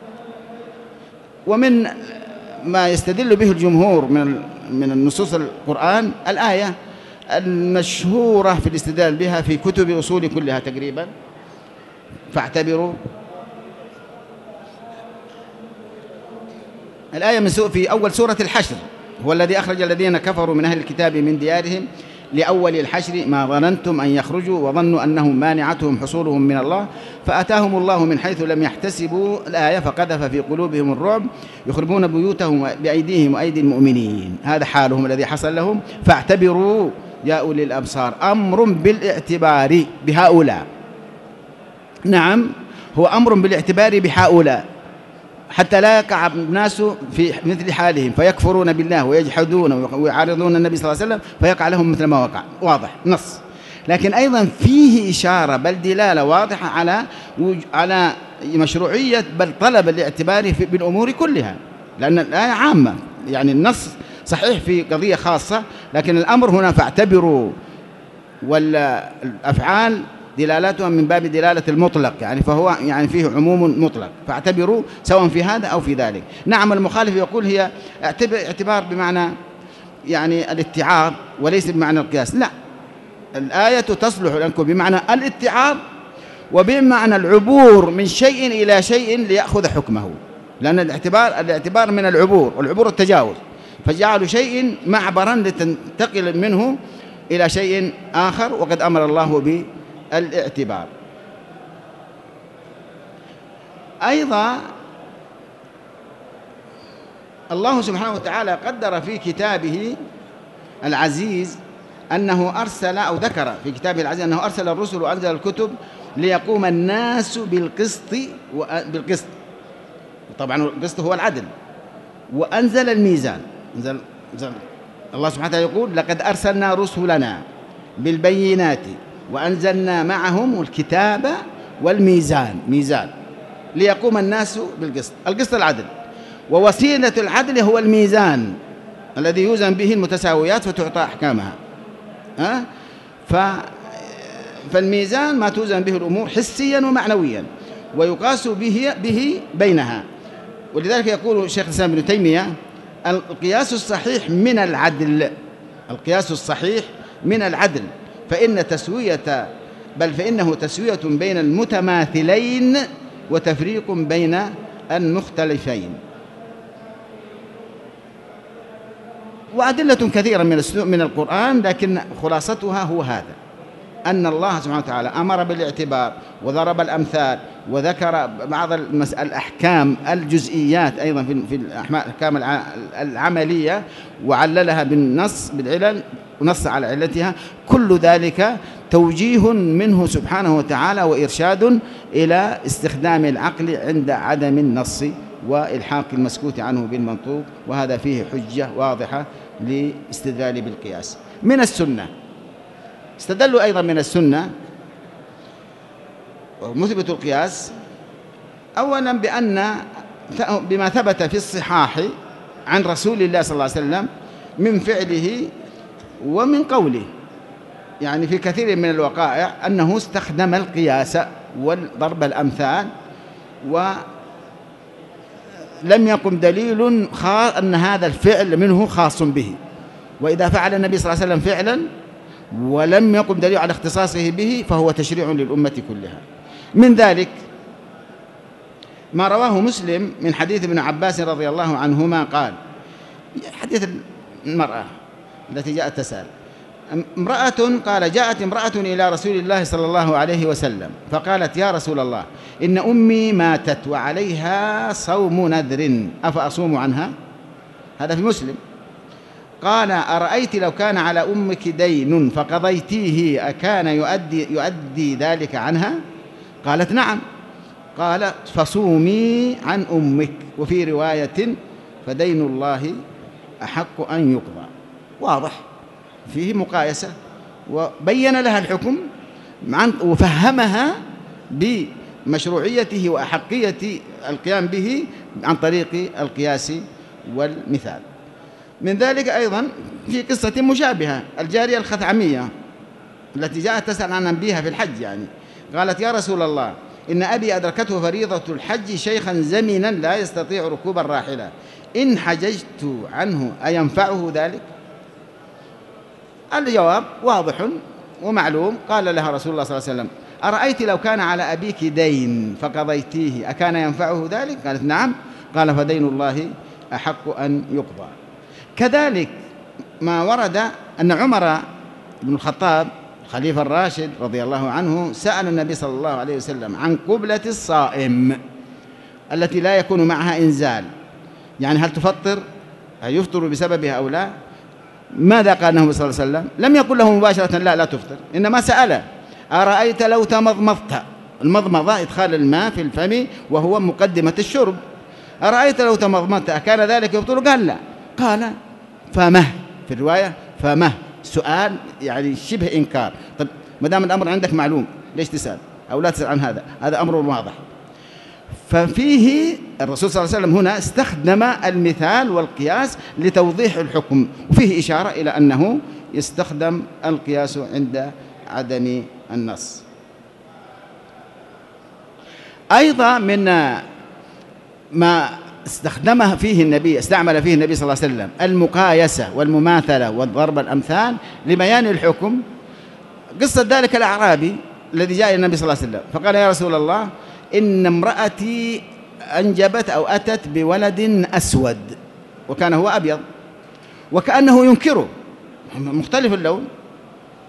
ومن ما يستدل به الجمهور من النصوص القرآن الآية المشهورة في الاستدلال بها في كتب أصول كلها تقريبا، فاعتبروا الآية في أول سورة الحشر، هو الذي أخرج الذين كفروا من أهل الكتاب من ديارهم لأول الحشر ما ظننتم أن يخرجوا وظنوا أنهم مانعتهم حصولهم من الله فأتاهم الله من حيث لم يحتسبوا، الآية فقذف في قلوبهم الرعب يخربون بيوتهم بأيديهم وأيدي المؤمنين، هذا حالهم الذي حصل لهم. فاعتبروا يا أولي الأبصار، أمر بالاعتبار بهؤلاء، نعم هو أمر بالاعتبار بهؤلاء، حتى لا يقع الناس في مثل حالهم فيكفرون بالله ويجحدون ويعارضون النبي صلى الله عليه وسلم فيقع لهم مثل ما وقع. واضح نص، لكن أيضا فيه إشارة بل دلالة واضحة على مشروعية بل طلب الاعتبار بالأمور كلها، لأن الآية عامة، يعني النص صحيح في قضية خاصة، لكن الأمر هنا فاعتبروا، والأفعال دلالاتها من باب دلالة المطلق، يعني فهو يعني فيه عموم مطلق، فاعتبروا سواء في هذا أو في ذلك. نعم المخالف يقول هي اعتبار بمعنى يعني الاتعاظ وليس بمعنى القياس، لا، الآية تصلح لكم بمعنى الاتعاظ وبمعنى العبور من شيء إلى شيء ليأخذ حكمه، لأن الاعتبار من العبور، والعبور التجاوز، فجعلوا شيء معبرا لتنتقل منه إلى شيء آخر، وقد أمر الله بالاعتبار. أيضا الله سبحانه وتعالى قدر في كتابه العزيز أنه أرسل، أو ذكر في كتابه العزيز أنه أرسل الرسل وأنزل الكتب ليقوم الناس بالقسط، طبعا القسط هو العدل، وأنزل الميزان. الله سبحانه وتعالى يقول: لقد أرسلنا رسلنا بالبينات وأنزلنا معهم الكتاب والميزان، ميزان ليقوم الناس بالقسط. القسط العدل، ووسيلة العدل هو الميزان الذي يوزن به المتساويات فتعطى أحكامها. فالميزان ما توزن به الأمور حسيا ومعنويا، ويقاس به بينها. ولذلك يقول الشيخ الإسلام ابن تيمية: القياس الصحيح من العدل، القياس الصحيح من العدل، فإنه تسوية بين المتماثلين وتفريق بين المختلفين. وأدلة كثيرة من القرآن، لكن خلاصتها هو هذا: أن الله سبحانه وتعالى أمر بالاعتبار وضرب الأمثال وذكر بعض الأحكام الجزئيات أيضا في الأحكام العملية، وعللها بالعلل ونص على علتها. كل ذلك توجيه منه سبحانه وتعالى وإرشاد إلى استخدام العقل عند عدم النص وإلحاق المسكوت عنه بالمنطوق، وهذا فيه حجة واضحة لاستدلال بالقياس. من السنة استدلوا أيضا من السنة مثبت القياس أولا بما ثبت في الصحاح عن رسول الله صلى الله عليه وسلم من فعله ومن قوله. يعني في كثير من الوقائع أنه استخدم القياس وضرب الأمثال، ولم يقم دليل أن هذا الفعل منه خاص به. وإذا فعل النبي صلى الله عليه وسلم فعلا ولم يقم دليل على اختصاصه به فهو تشريع للأمة كلها. من ذلك ما رواه مسلم من حديث ابن عباس رضي الله عنهما قال: حديث المرأة التي جاءت تسأل، قال: جاءت امرأة إلى رسول الله صلى الله عليه وسلم فقالت: يا رسول الله، إن أمي ماتت وعليها صوم نذر، أفأصوم عنها؟ هذا في مسلم. قال: أرأيت لو كان على أمك دين فقضيتيه أكان يؤدي ذلك عنها؟ قالت: نعم. قال: فصومي عن أمك. وفي رواية: فدين الله أحق أن يقضى. واضح فيه مقايسة، وبين لها الحكم وفهمها بمشروعيته وأحقية القيام به عن طريق القياس والمثال. من ذلك أيضا في قصة مشابهة، الجارية الخثعمية التي جاءت تسأل عن أنبيها في الحج، يعني قالت: يا رسول الله، إن أبي أدركته فريضة الحج شيخا زمنا لا يستطيع ركوب الراحلة، إن حججت عنه أينفعه ذلك؟ الجواب واضح ومعلوم. قال لها رسول الله صلى الله عليه وسلم: أرأيت لو كان على أبيك دين فقضيتيه أكان ينفعه ذلك؟ قالت: نعم. قال: فدين الله أحق أن يقضى. كذلك ما ورد أن عمر بن الخطاب الخليفة الراشد رضي الله عنه سأل النبي صلى الله عليه وسلم عن قبلة الصائم التي لا يكون معها إنزال، يعني هل تفطر، هل يفطر بسببها أو لا؟ ماذا قال النبي صلى الله عليه وسلم؟ لم يقل له مباشرة لا تفطر، إنما سأله: أرأيت لو تمضمضت؟ المضمضة إدخال الماء في الفم وهو مقدمة الشرب. أرأيت لو تمضمضت أكان ذلك يفطر؟ قال: لا. قال: فمه، في الرواية فمه، سؤال يعني شبه إنكار. طب ما دام الأمر عندك معلوم ليش تسأل أو لا تسأل عن هذا أمر واضح. ففيه الرسول صلى الله عليه وسلم هنا استخدم المثال والقياس لتوضيح الحكم، وفيه إشارة إلى أنه يستخدم القياس عند عدم النص. أيضا من ما استعمل فيه النبي صلى الله عليه وسلم المقايسة والمماثلة وضرب الأمثال لبيان الحكم. قصة ذلك الأعرابي الذي جاء إلى النبي صلى الله عليه وسلم فقال: يا رسول الله، إن امرأتي أنجبت أو أتت بولد أسود، وكان هو أبيض، وكأنه ينكره، مختلف اللون،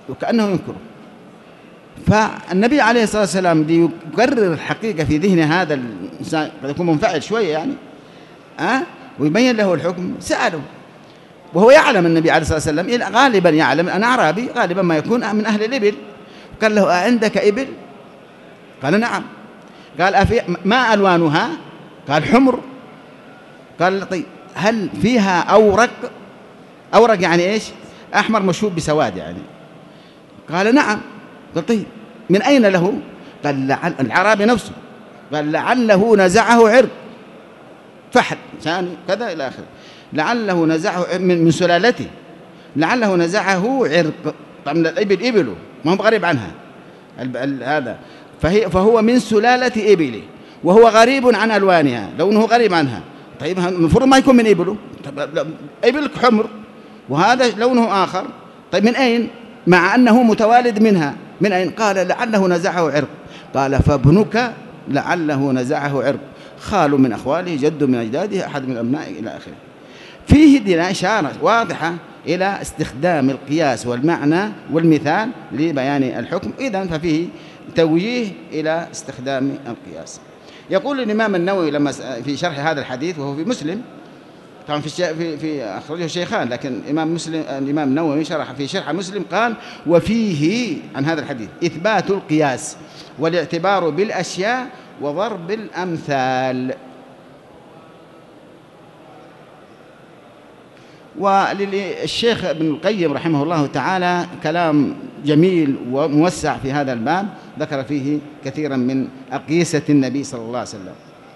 وكأنه ينكره. فالنبي عليه الصلاة والسلام ليقرر الحقيقة في ذهن هذا الإنسان قد يكون منفعل شوية يعني ويبين له الحكم، سأله وهو يعلم النبي عليه الصلاة والسلام غالبا يعلم أن أعرابي غالبا ما يكون من أهل الإبل. قال له أعندك إبل؟ قال نعم. قال ما ألوانها؟ قال حمر. قال طيب هل فيها أورق؟ أورق يعني إيش؟ أحمر مشوب بسواد يعني. قال نعم. قال طيب من أين له؟ قال الأعرابي نفسه. قال لعله نزعه عرق فحل ثاني كذا إلى آخره، لعله نزعه من سلالته، لعله نزعه عرق. طبعا الإبل إبله ما هو غريب عنها هذا، فهو من سلالة إبله وهو غريب عن ألوانها، لونه غريب عنها. طيب المفروض ما يكون من إبله، إبلك حمر وهذا لونه آخر. طيب من أين؟ مع أنه متوالد منها، من أين؟ قال لعله نزعه عرق. قال فابنك لعله نزعه عرق، خال من أخواله، جد من أجداده، أحد من أبنائه إلى آخره. فيه دلالة إشارة واضحة إلى استخدام القياس والمعنى والمثال لبيان الحكم. إذن ففيه توجيه إلى استخدام القياس. يقول الإمام النووي لما في شرح هذا الحديث وهو في مسلم، طبعا في أخرجه الشيخان، لكن الإمام النووي شرح في شرح مسلم قال وفيه عن هذا الحديث إثبات القياس والاعتبار بالأشياء وضرب الأمثال. وللشيخ ابن القيم رحمه الله تعالى كلام جميل وموسع في هذا الباب، ذكر فيه كثيرا من أقيسة النبي صلى الله عليه وسلم.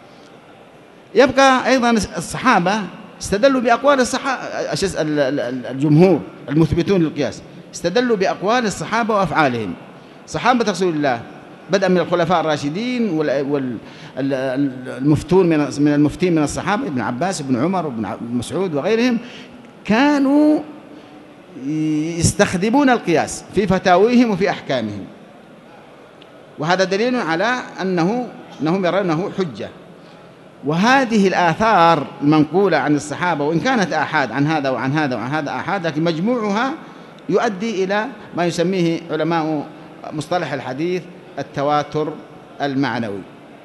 يبقى أيضا الصحابة استدلوا بأقوال الجمهور المثبتون للقياس، استدلوا بأقوال الصحابة وأفعالهم. صحابة رسول الله بدءا من الخلفاء الراشدين والمفتون من المفتين من الصحابة ابن عباس ابن عمر وابن مسعود وغيرهم، كانوا يستخدمون القياس في فتاويهم وفي أحكامهم، وهذا دليل على أنهم يرونه حجة. وهذه الآثار المنقولة عن الصحابة وإن كانت آحاد عن هذا وعن هذا وعن هذا آحاد، لكن مجموعها يؤدي إلى ما يسميه علماء مصطلح الحديث التواتر المعنوي.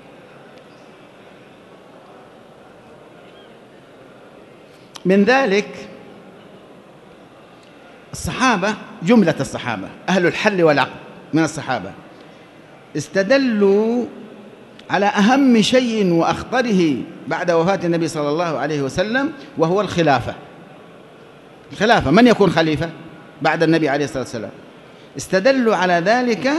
من ذلك الصحابة، جملة الصحابة أهل الحل والعقد من الصحابة استدلوا على أهم شيء وأخطره بعد وفاة النبي صلى الله عليه وسلم، وهو الخلافة. الخلافة، من يكون خليفة بعد النبي عليه الصلاة والسلام؟ استدلوا على ذلك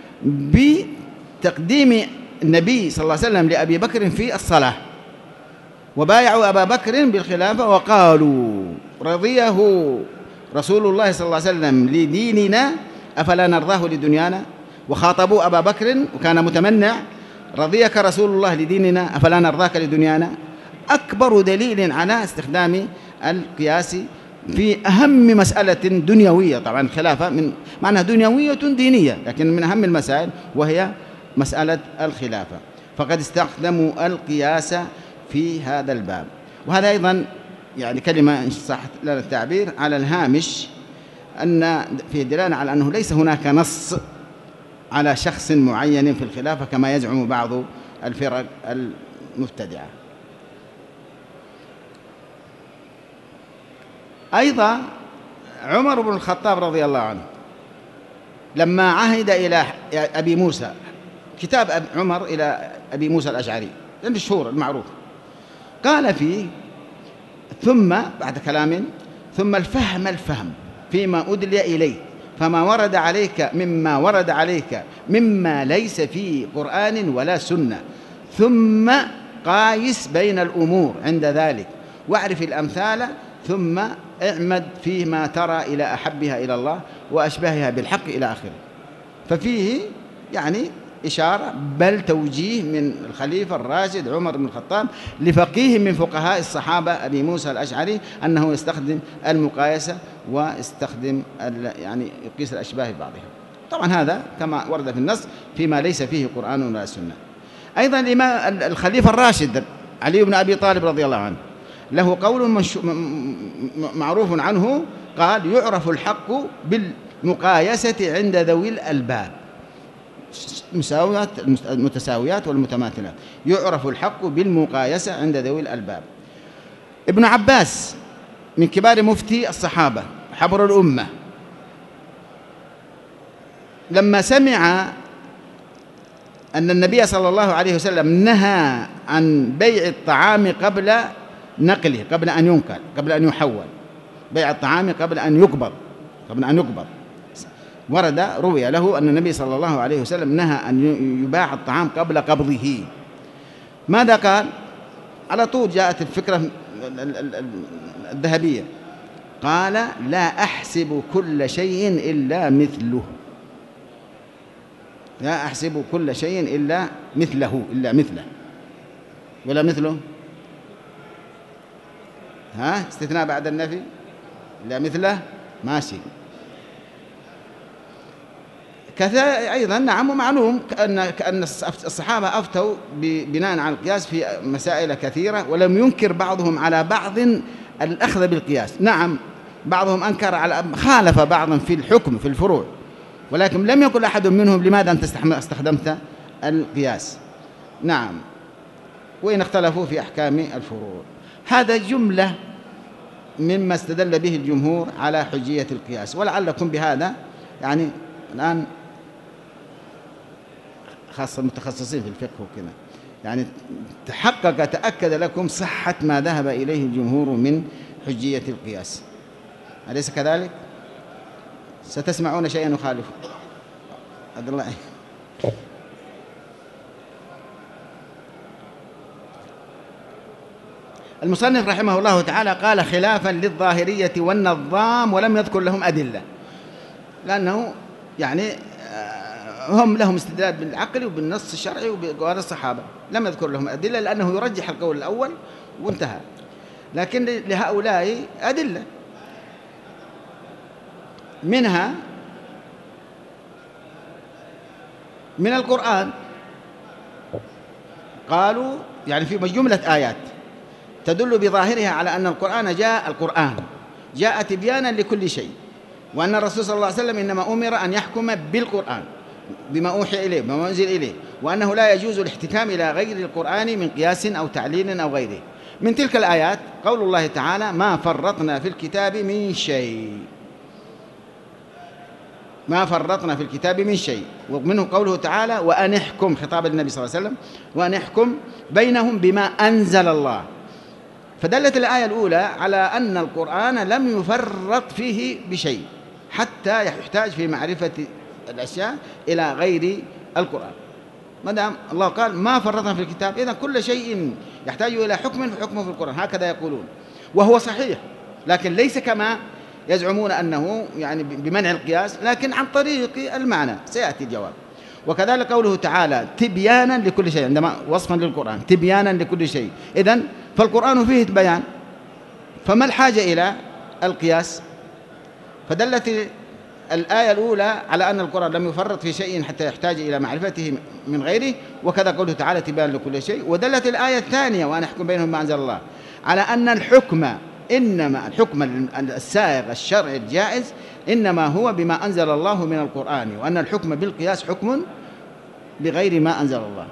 بتقديم النبي صلى الله عليه وسلم لأبي بكر في الصلاة، وبايعوا أبا بكر بالخلافة وقالوا رضيه رسول الله صلى الله عليه وسلم لديننا أفلا نرضاه لدنيانا، وخاطبوا أبا بكر وكان متمنع رضيك رسول الله لديننا أفلا نرضاك لدنيانا. أكبر دليل على استخدام القياس في أهم مسألة دنيوية. طبعا الخلافة من معناها دنيوية دينية، لكن من أهم المسائل وهي مسألة الخلافة، فقد استخدموا القياس في هذا الباب. وهذا أيضا يعني كلمة إن صح لنا التعبير على الهامش، أن فيه دلالة على أنه ليس هناك نص على شخص معين في الخلافة كما يزعم بعض الفرق المبتدعة. أيضا عمر بن الخطاب رضي الله عنه لما عهد إلى أبي موسى، كتاب عمر إلى أبي موسى الأشعري المشهور المعروف، قال فيه ثم بعد كلام ثم الفهم فيما أدلي إليه، فما ورد عليك مما ليس فيه قرآن ولا سنة، ثم قايس بين الأمور عند ذلك، واعرف الأمثال، ثم اعمد فيما ترى إلى أحبها إلى الله وأشبهها بالحق إلى آخره. ففيه يعني إشارة بل توجيه من الخليفة الراشد عمر بن الخطاب لفقيه من فقهاء الصحابة أبي موسى الأشعري أنه يستخدم المقايسة ويستخدم يعني يقيس الأشباه ببعضها. طبعا هذا كما ورد في النص فيما ليس فيه قرآن ولا سنة. أيضا الإمام الخليفة الراشد علي بن أبي طالب رضي الله عنه له قول معروف عنه، قال يعرف الحق المقايسة عند ذوي الألباب، المتساويات والمتماثلات، يعرف الحق بالمقايسة عند ذوي الألباب. ابن عباس من كبار مفتي الصحابة حبر الأمة، لما سمع أن النبي صلى الله عليه وسلم نهى عن بيع الطعام قبل نقله، قبل أن ينقل، قبل أن يحول، بيع الطعام قبل أن يقبض، روي له أن النبي صلى الله عليه وسلم نهى أن يباع الطعام قبل قبضه. ماذا قال؟ على طول جاءت الفكرة الذهبية، قال: لا أحسب كل شيء إلا مثله، لا أحسب كل شيء إلا مثله، ولا مثله، استثناء بعد النفي، إلا مثله، ماشي. كذا أيضا نعم، ومعلوم كأن الصحابة أفتوا بناء على القياس في مسائل كثيرة، ولم ينكر بعضهم على بعض الأخذ بالقياس. نعم، بعضهم أنكر على خالف بعضا في الحكم في الفروع، ولكن لم يقل أحد منهم لماذا أنت استخدمت القياس. نعم، وإن اختلفوا في أحكام الفروع. هذا جملة مما استدل به الجمهور على حجية القياس، ولعلكم بهذا يعني الآن خاصة المتخصصين في الفقه وكذا يعني تأكد لكم صحة ما ذهب إليه الجمهور من حجية القياس، أليس كذلك؟ ستسمعون شيئا يخالف. عبد الله. المصنف رحمه الله تعالى قال: خلافا للظاهرية والنظام، ولم يذكر لهم أدلة، لأنه يعني هم لهم استدلال بالعقل وبالنص الشرعي وبقوال الصحابة، لم يذكر لهم أدلة لأنه يرجح القول الأول وانتهى. لكن لهؤلاء أدلة، منها من القرآن، قالوا يعني في جملة آيات تدل بظاهرها على أن القرآن جاء تبيانا لكل شيء، وأن الرسول صلى الله عليه وسلم إنما أمر أن يحكم بالقرآن بما أوحي إليه، بما أنزل إليه، وأنه لا يجوز الاحتكام إلى غير القرآن من قياس أو تعليل أو غيره. من تلك الآيات قول الله تعالى: ما فرطنا في الكتاب من شيء، ما فرطنا في الكتاب من شيء. ومنه قوله تعالى: وأن احكم، خطاب النبي صلى الله عليه وسلم، وأن احكم بينهم بما أنزل الله. فدلت الآية الأولى على أن القرآن لم يفرط فيه بشيء حتى يحتاج في معرفة الأشياء إلى غير القرآن. ما دام الله قال ما فرطنا في الكتاب، إذن كل شيء يحتاج إلى حكم فحكمه في القرآن، هكذا يقولون، وهو صحيح، لكن ليس كما يزعمون أنه يعني بمنع القياس، لكن عن طريق المعنى، سيأتي الجواب. وكذلك قوله تعالى: تبيانا لكل شيء، عندما وصفا للقرآن تبيانا لكل شيء، إذن فالقرآن فيه بيان، فما الحاجة إلى القياس؟ فدلت الآية الأولى على أن القرآن لم يفرط في شيء حتى يحتاج إلى معرفته من غيره، وكذا قوله تعالى: تبيان لكل شيء. ودلت الآية الثانية: وأن احكم بينهم بما أنزل الله، على أن الحكم السائغ الشرعي الجائز إنما هو بما أنزل الله من القرآن، وأن الحكم بالقياس حكم بغير ما أنزل الله.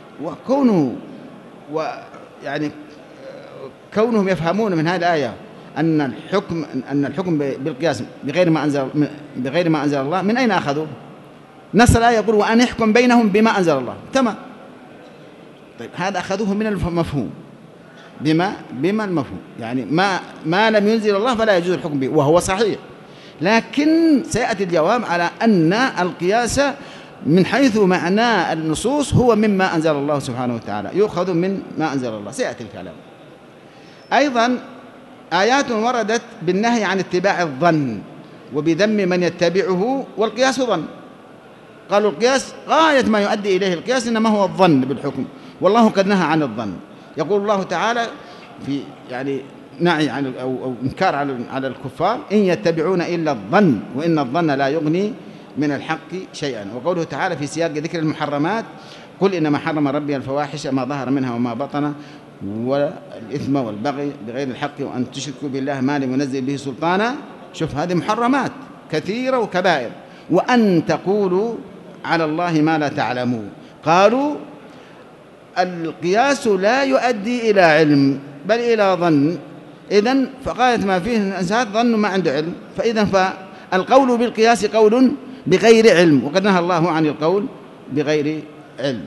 كونهم يفهمون من هذه الآية أن الحكم بالقياس بغير ما أنزل الله، من أين أخذوا؟ نص الآية يقول: وأن يحكم بينهم بما أنزل الله، تمام. طيب هذا أخذوه من المفهوم، بما المفهوم، يعني ما لم ينزل الله فلا يجوز الحكم به، وهو صحيح. لكن سيأتي الجواب على أن القياس من حيث معنى النصوص هو مما أنزل الله سبحانه وتعالى، يؤخذ من ما أنزل الله، سيأتي الكلام. أيضا آيات وردت بالنهي عن اتباع الظن وبذم من يتبعه، والقياس ظن. قالوا القياس غاية ما يؤدي إليه القياس إنما هو الظن بالحكم، والله قد نهى عن الظن. يقول الله تعالى في يعني نعي عن أو إنكار على الكفار: إن يتبعون إلا الظن وإن الظن لا يغني من الحق شيئا. وقوله تعالى في سياق ذكر المحرمات: قل إنما حرم ربي الفواحش ما ظهر منها وما بطن والإثم والبغي بغير الحق وأن تشركوا بالله ما لم ينزل به سلطانا. شوف، هذه محرمات، كثيرة وكبائر، وأن تقولوا على الله ما لا تعلمون. قالوا القياس لا يؤدي إلى علم بل إلى ظن، إذن فقالت ما فيه الإنسان ظن ما عنده علم، فإذن فالقول بالقياس قول بغير علم، وقد نهى الله عن القول بغير علم.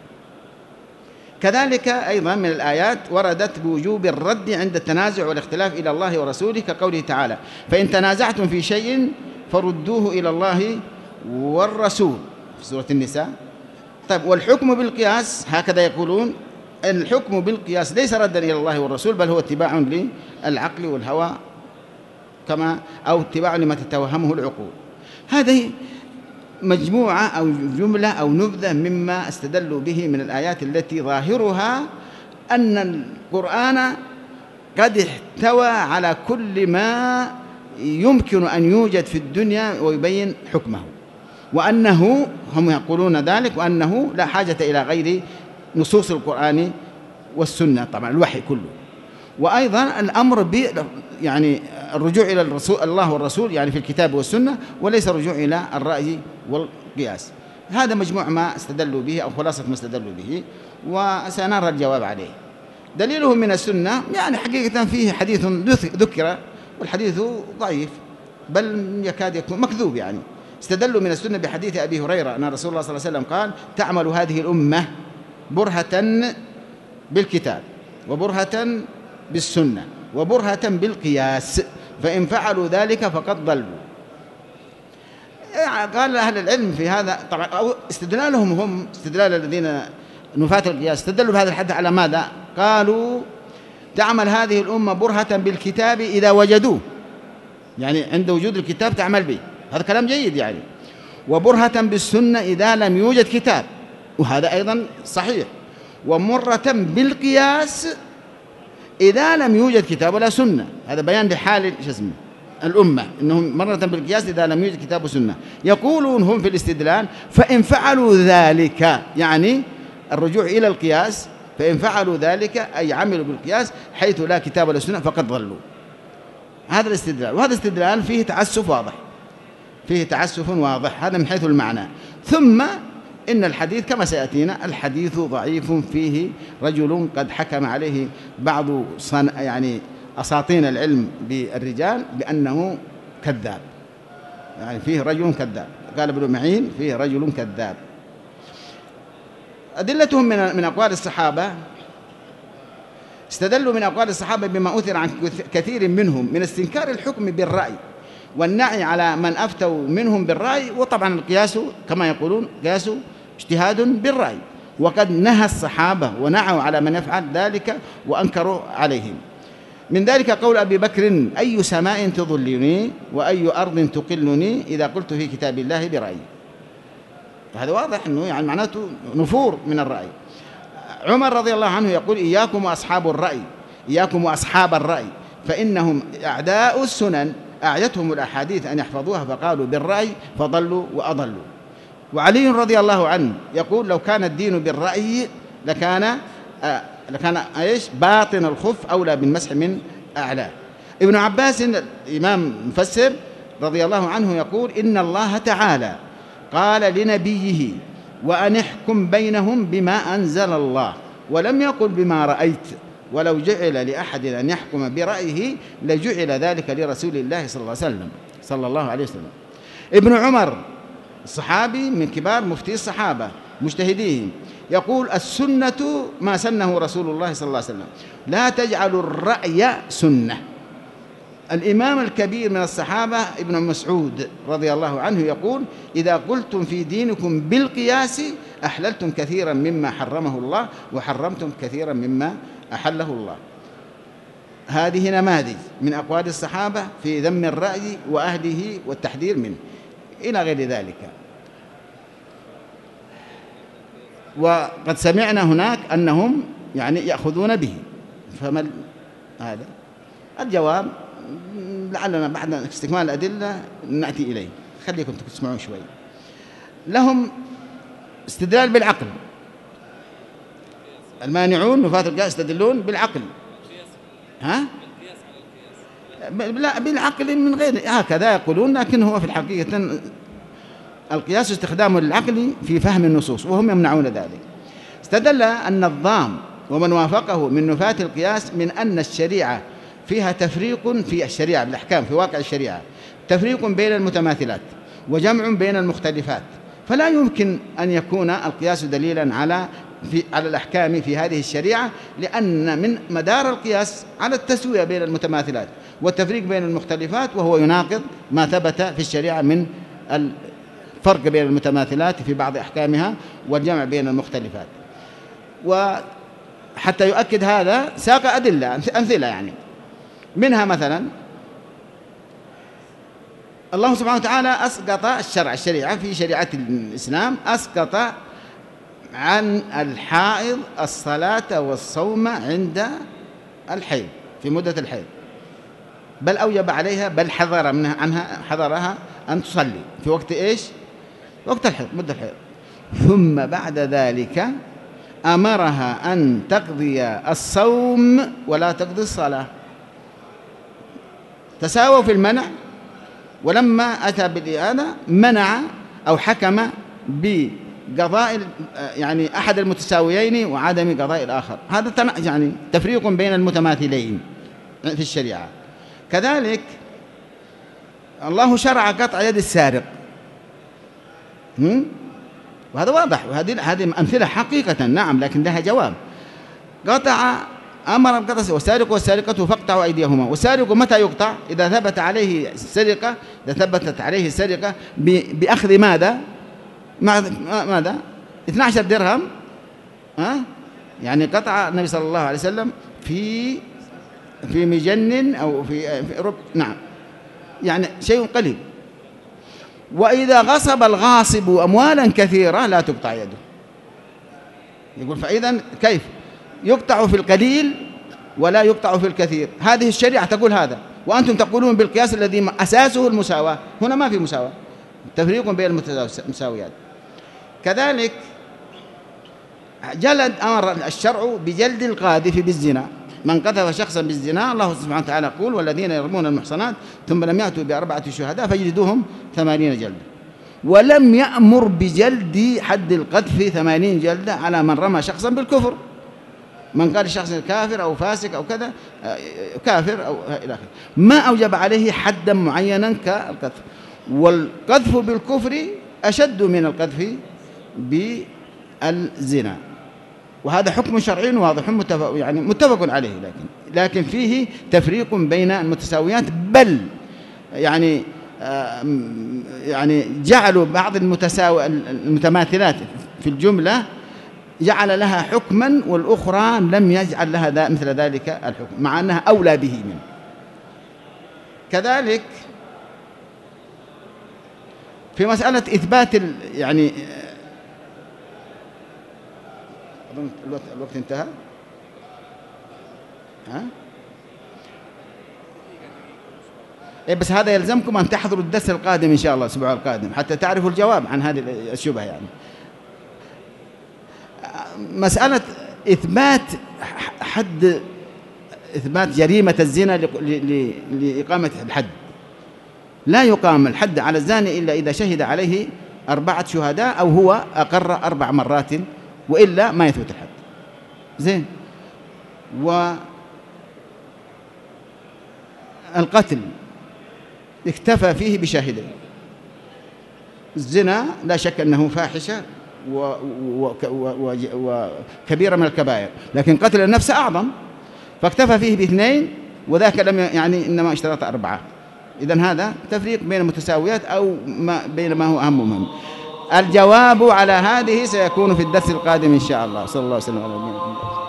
كذلك أيضا من الآيات وردت بوجوب الرد عند التنازع والاختلاف إلى الله ورسوله، كقوله تعالى: فإن تنازعتم في شيء فردوه إلى الله والرسول في سورة النساء. طيب، والحكم بالقياس هكذا يقولون: الحكم بالقياس ليس ردا إلى الله والرسول، بل هو اتباع للعقل والهوى أو اتباع لما تتوهمه العقول. هذه مجموعة أو جملة أو نبذة مما استدلوا به من الآيات التي ظاهرها أن القرآن قد احتوى على كل ما يمكن أن يوجد في الدنيا ويبين حكمه، وأنه هم يقولون ذلك، وأنه لا حاجة إلى غير نصوص القرآن والسنة، طبعا الوحي كله. وأيضا الأمر يعني الرجوع إلى الله والرسول، يعني في الكتاب والسنة، وليس الرجوع إلى الرأي والقياس. هذا مجموع ما استدلوا به أو خلاصة ما استدلوا به، وسنرى الجواب عليه. دليله من السنة يعني حقيقة فيه حديث ذكر، والحديث ضعيف بل يكاد يكون مكذوب. يعني استدلوا من السنة بحديث أبي هريرة أن رسول الله صلى الله عليه وسلم قال: تعمل هذه الأمة برهة بالكتاب وبرهة بالسنة وبرهة بالقياس، فإن فعلوا ذلك فقد ضلوا. قال أهل العلم في هذا، طبعا استدلالهم هم استدلال الذين نفاة القياس استدلوا بهذا الحد على ماذا؟ قالوا: تعمل هذه الأمة برهة بالكتاب إذا وجدوه، يعني عند وجود الكتاب تعمل به، هذا كلام جيد يعني. وبرهة بالسنة إذا لم يوجد كتاب، وهذا أيضا صحيح. ومرة بالقياس إذا لم يوجد كتاب ولا سنة، هذا بيان لحال الأمة، إنهم مرة بالقياس إذا لم يوجد كتاب وسنة. يقولون هم في الاستدلال: فإن فعلوا ذلك، يعني الرجوع إلى القياس، فإن فعلوا ذلك أي عملوا بالقياس حيث لا كتاب ولا سنة فقد ضلوا. هذا الاستدلال، وهذا الاستدلال فيه تعسف واضح، فيه تعسف واضح، هذا من حيث المعنى. ثم إن الحديث كما سيأتينا الحديث ضعيف، فيه رجل قد حكم عليه بعض يعني أساطين العلم بالرجال بأنه كذاب، يعني فيه رجل كذاب، قال ابن معين فيه رجل كذاب. أدلتهم من أقوال الصحابة، استدلوا من أقوال الصحابة بما أثر عن كثير منهم من استنكار الحكم بالرأي والنعي على من أفتوا منهم بالرأي. وطبعا القياس كما يقولون قياس اجتهاد بالرأي، وقد نهى الصحابة ونعوا على من يفعل ذلك وأنكروا عليهم. من ذلك قول أبي بكر: أي سماء تظلني وأي أرض تقلني إذا قلت في كتاب الله برأيي. هذا واضح أنه يعني معناته نفور من الرأي. عمر رضي الله عنه يقول: إياكم وأصحاب الرأي، إياكم وأصحاب الرأي، فإنهم أعداء السنن، أعيتهم الأحاديث أن يحفظوها فقالوا بالرأي فضلوا وأضلوا. وعلي رضي الله عنه يقول: لو كان الدين بالرأي لكان إيش باطن الخف أولى بالمسح من أعلاه. ابن عباس الإمام مفسر رضي الله عنه يقول: إن الله تعالى قال لنبيه: وأن احكم بينهم بما أنزل الله، ولم يقل بما رأيت، ولو جعل لأحد أن يحكم برأيه لجعل ذلك لرسول الله صلى الله عليه وسلم. ابن عمر الصحابي من كبار مفتي الصحابة مجتهديهم يقول: السنة ما سنه رسول الله صلى الله عليه وسلم، لا تجعلوا الرأي سنة. الإمام الكبير من الصحابة ابن مسعود رضي الله عنه يقول: إذا قلتم في دينكم بالقياس أحللتم كثيرا مما حرمه الله وحرمتم كثيرا مما أحله الله. هذه نماذج من أقوال الصحابة في ذم الرأي وأهله والتحذير منه إلى غير ذلك. وقد سمعنا هناك أنهم يعني يأخذون به، فما هذا الجواب؟ لعلنا بعد استكمال الأدلة نأتي إليه، خليكم تسمعون شوي. لهم استدلال بالعقل، المانعون نفاة القياس يستدلون بالعقل. لا بالعقل من غير هكذا يقولون، لكن هو في الحقيقة القياس استخدامه للعقل في فهم النصوص وهم يمنعون ذلك. استدل النظام ومن وافقه من نفاة القياس من أن الشريعة فيها تفريق في الشريعة بالأحكام في واقع الشريعة، تفريق بين المتماثلات وجمع بين المختلفات، فلا يمكن أن يكون القياس دليلا على الأحكام في هذه الشريعة، لأن من مدار القياس على التسوية بين المتماثلات والتفريق بين المختلفات، وهو يناقض ما ثبت في الشريعة من الفرق بين المتماثلات في بعض أحكامها والجمع بين المختلفات. وحتى يؤكد هذا ساق أدلة أمثلة، يعني منها مثلا الله سبحانه وتعالى أسقط الشريعة في شريعة الإسلام، أسقط عن الحائض الصلاة والصوم عند الحيض في مدة الحيض، بل أوجب عليها، بل حضرها أن تصلي في وقت إيش؟ وقت الحيض، مدة الحيض. ثم بعد ذلك أمرها أن تقضي الصوم ولا تقضي الصلاة، تساووا في المنع، ولما أتى بالإعادة منع أو حكم بقضاء يعني أحد المتساويين وعدم قضاء الآخر. هذا يعني تفريق بين المتماثلين في الشريعة. كذلك الله شرع قطع يد السارق، وهذا واضح، وهذه أمثلة حقيقة نعم، لكن لها جواب. قطع، أمر بقطع والسارق والسارقة فاقطعوا أيديهما. والسارق متى يقطع؟ إذا ثبت عليه السرقة، إذا ثبتت عليه السرقة بأخذ ماذا؟ 12 درهم، يعني قطع النبي صلى الله عليه وسلم في مجن أو في ربع، نعم، يعني شيء قليل. وإذا غصب الغاصب أموالا كثيرة لا تقطع يده. يقول فإذا كيف يقطع في القليل ولا يقطع في الكثير؟ هذه الشريعة تقول هذا، وأنتم تقولون بالقياس الذي أساسه المساواة. هنا ما في مساواة، تفريق بين المتساويات. كذلك أمر الشرع بجلد القاذف بالزنا. من قذف شخصا بالزنا الله سبحانه وتعالى يقول والذين يرمون المحصنات ثم لم يأتوا ب4 شهداء فيجلدوهم 80 جلدة. ولم يأمر بجلد حد القذف 80 جلدة على من رمى شخصا بالكفر. من قال شخص كافر أو فاسق أو كذا كافر أو إلى آخره، ما أوجب عليه حدا معينا كالقذف. والقذف بالكفر أشد من القذف بالزنا، وهذا حكم شرعي واضح يعني متفق عليه، لكن فيه تفريق بين المتساويات، بل يعني جعلوا بعض المتماثلات في الجملة جعل لها حكما والأخرى لم يجعل لها مثل ذلك الحكم، مع أنها أولى به منه. كذلك في مسألة إثبات يعني أظن الوقت انتهى. بس هذا يلزمكم أن تحضروا الدرس القادم إن شاء الله الأسبوع القادم حتى تعرفوا الجواب عن هذه الشبهة. يعني مسألة إثبات جريمة الزنا لإقامة الحد، لا يقام الحد على الزاني إلا إذا شهد عليه 4 شهداء أو هو أقر 4 مرات، وإلا ما يثبت الحد. زين. والقتل اكتفى فيه بشاهدين. الزنا لا شك أنه فاحشة وكبيرة من الكبائر، لكن قتل النفس أعظم، فاكتفى فيه ب2، وذاك لم يعني إنما اشترط 4. إذن هذا تفريق بين المتساويات أو بين ما هو أهم ومهم. الجواب على هذه سيكون في الدرس القادم إن شاء الله. صلى الله عليه وسلم على نبينا محمد.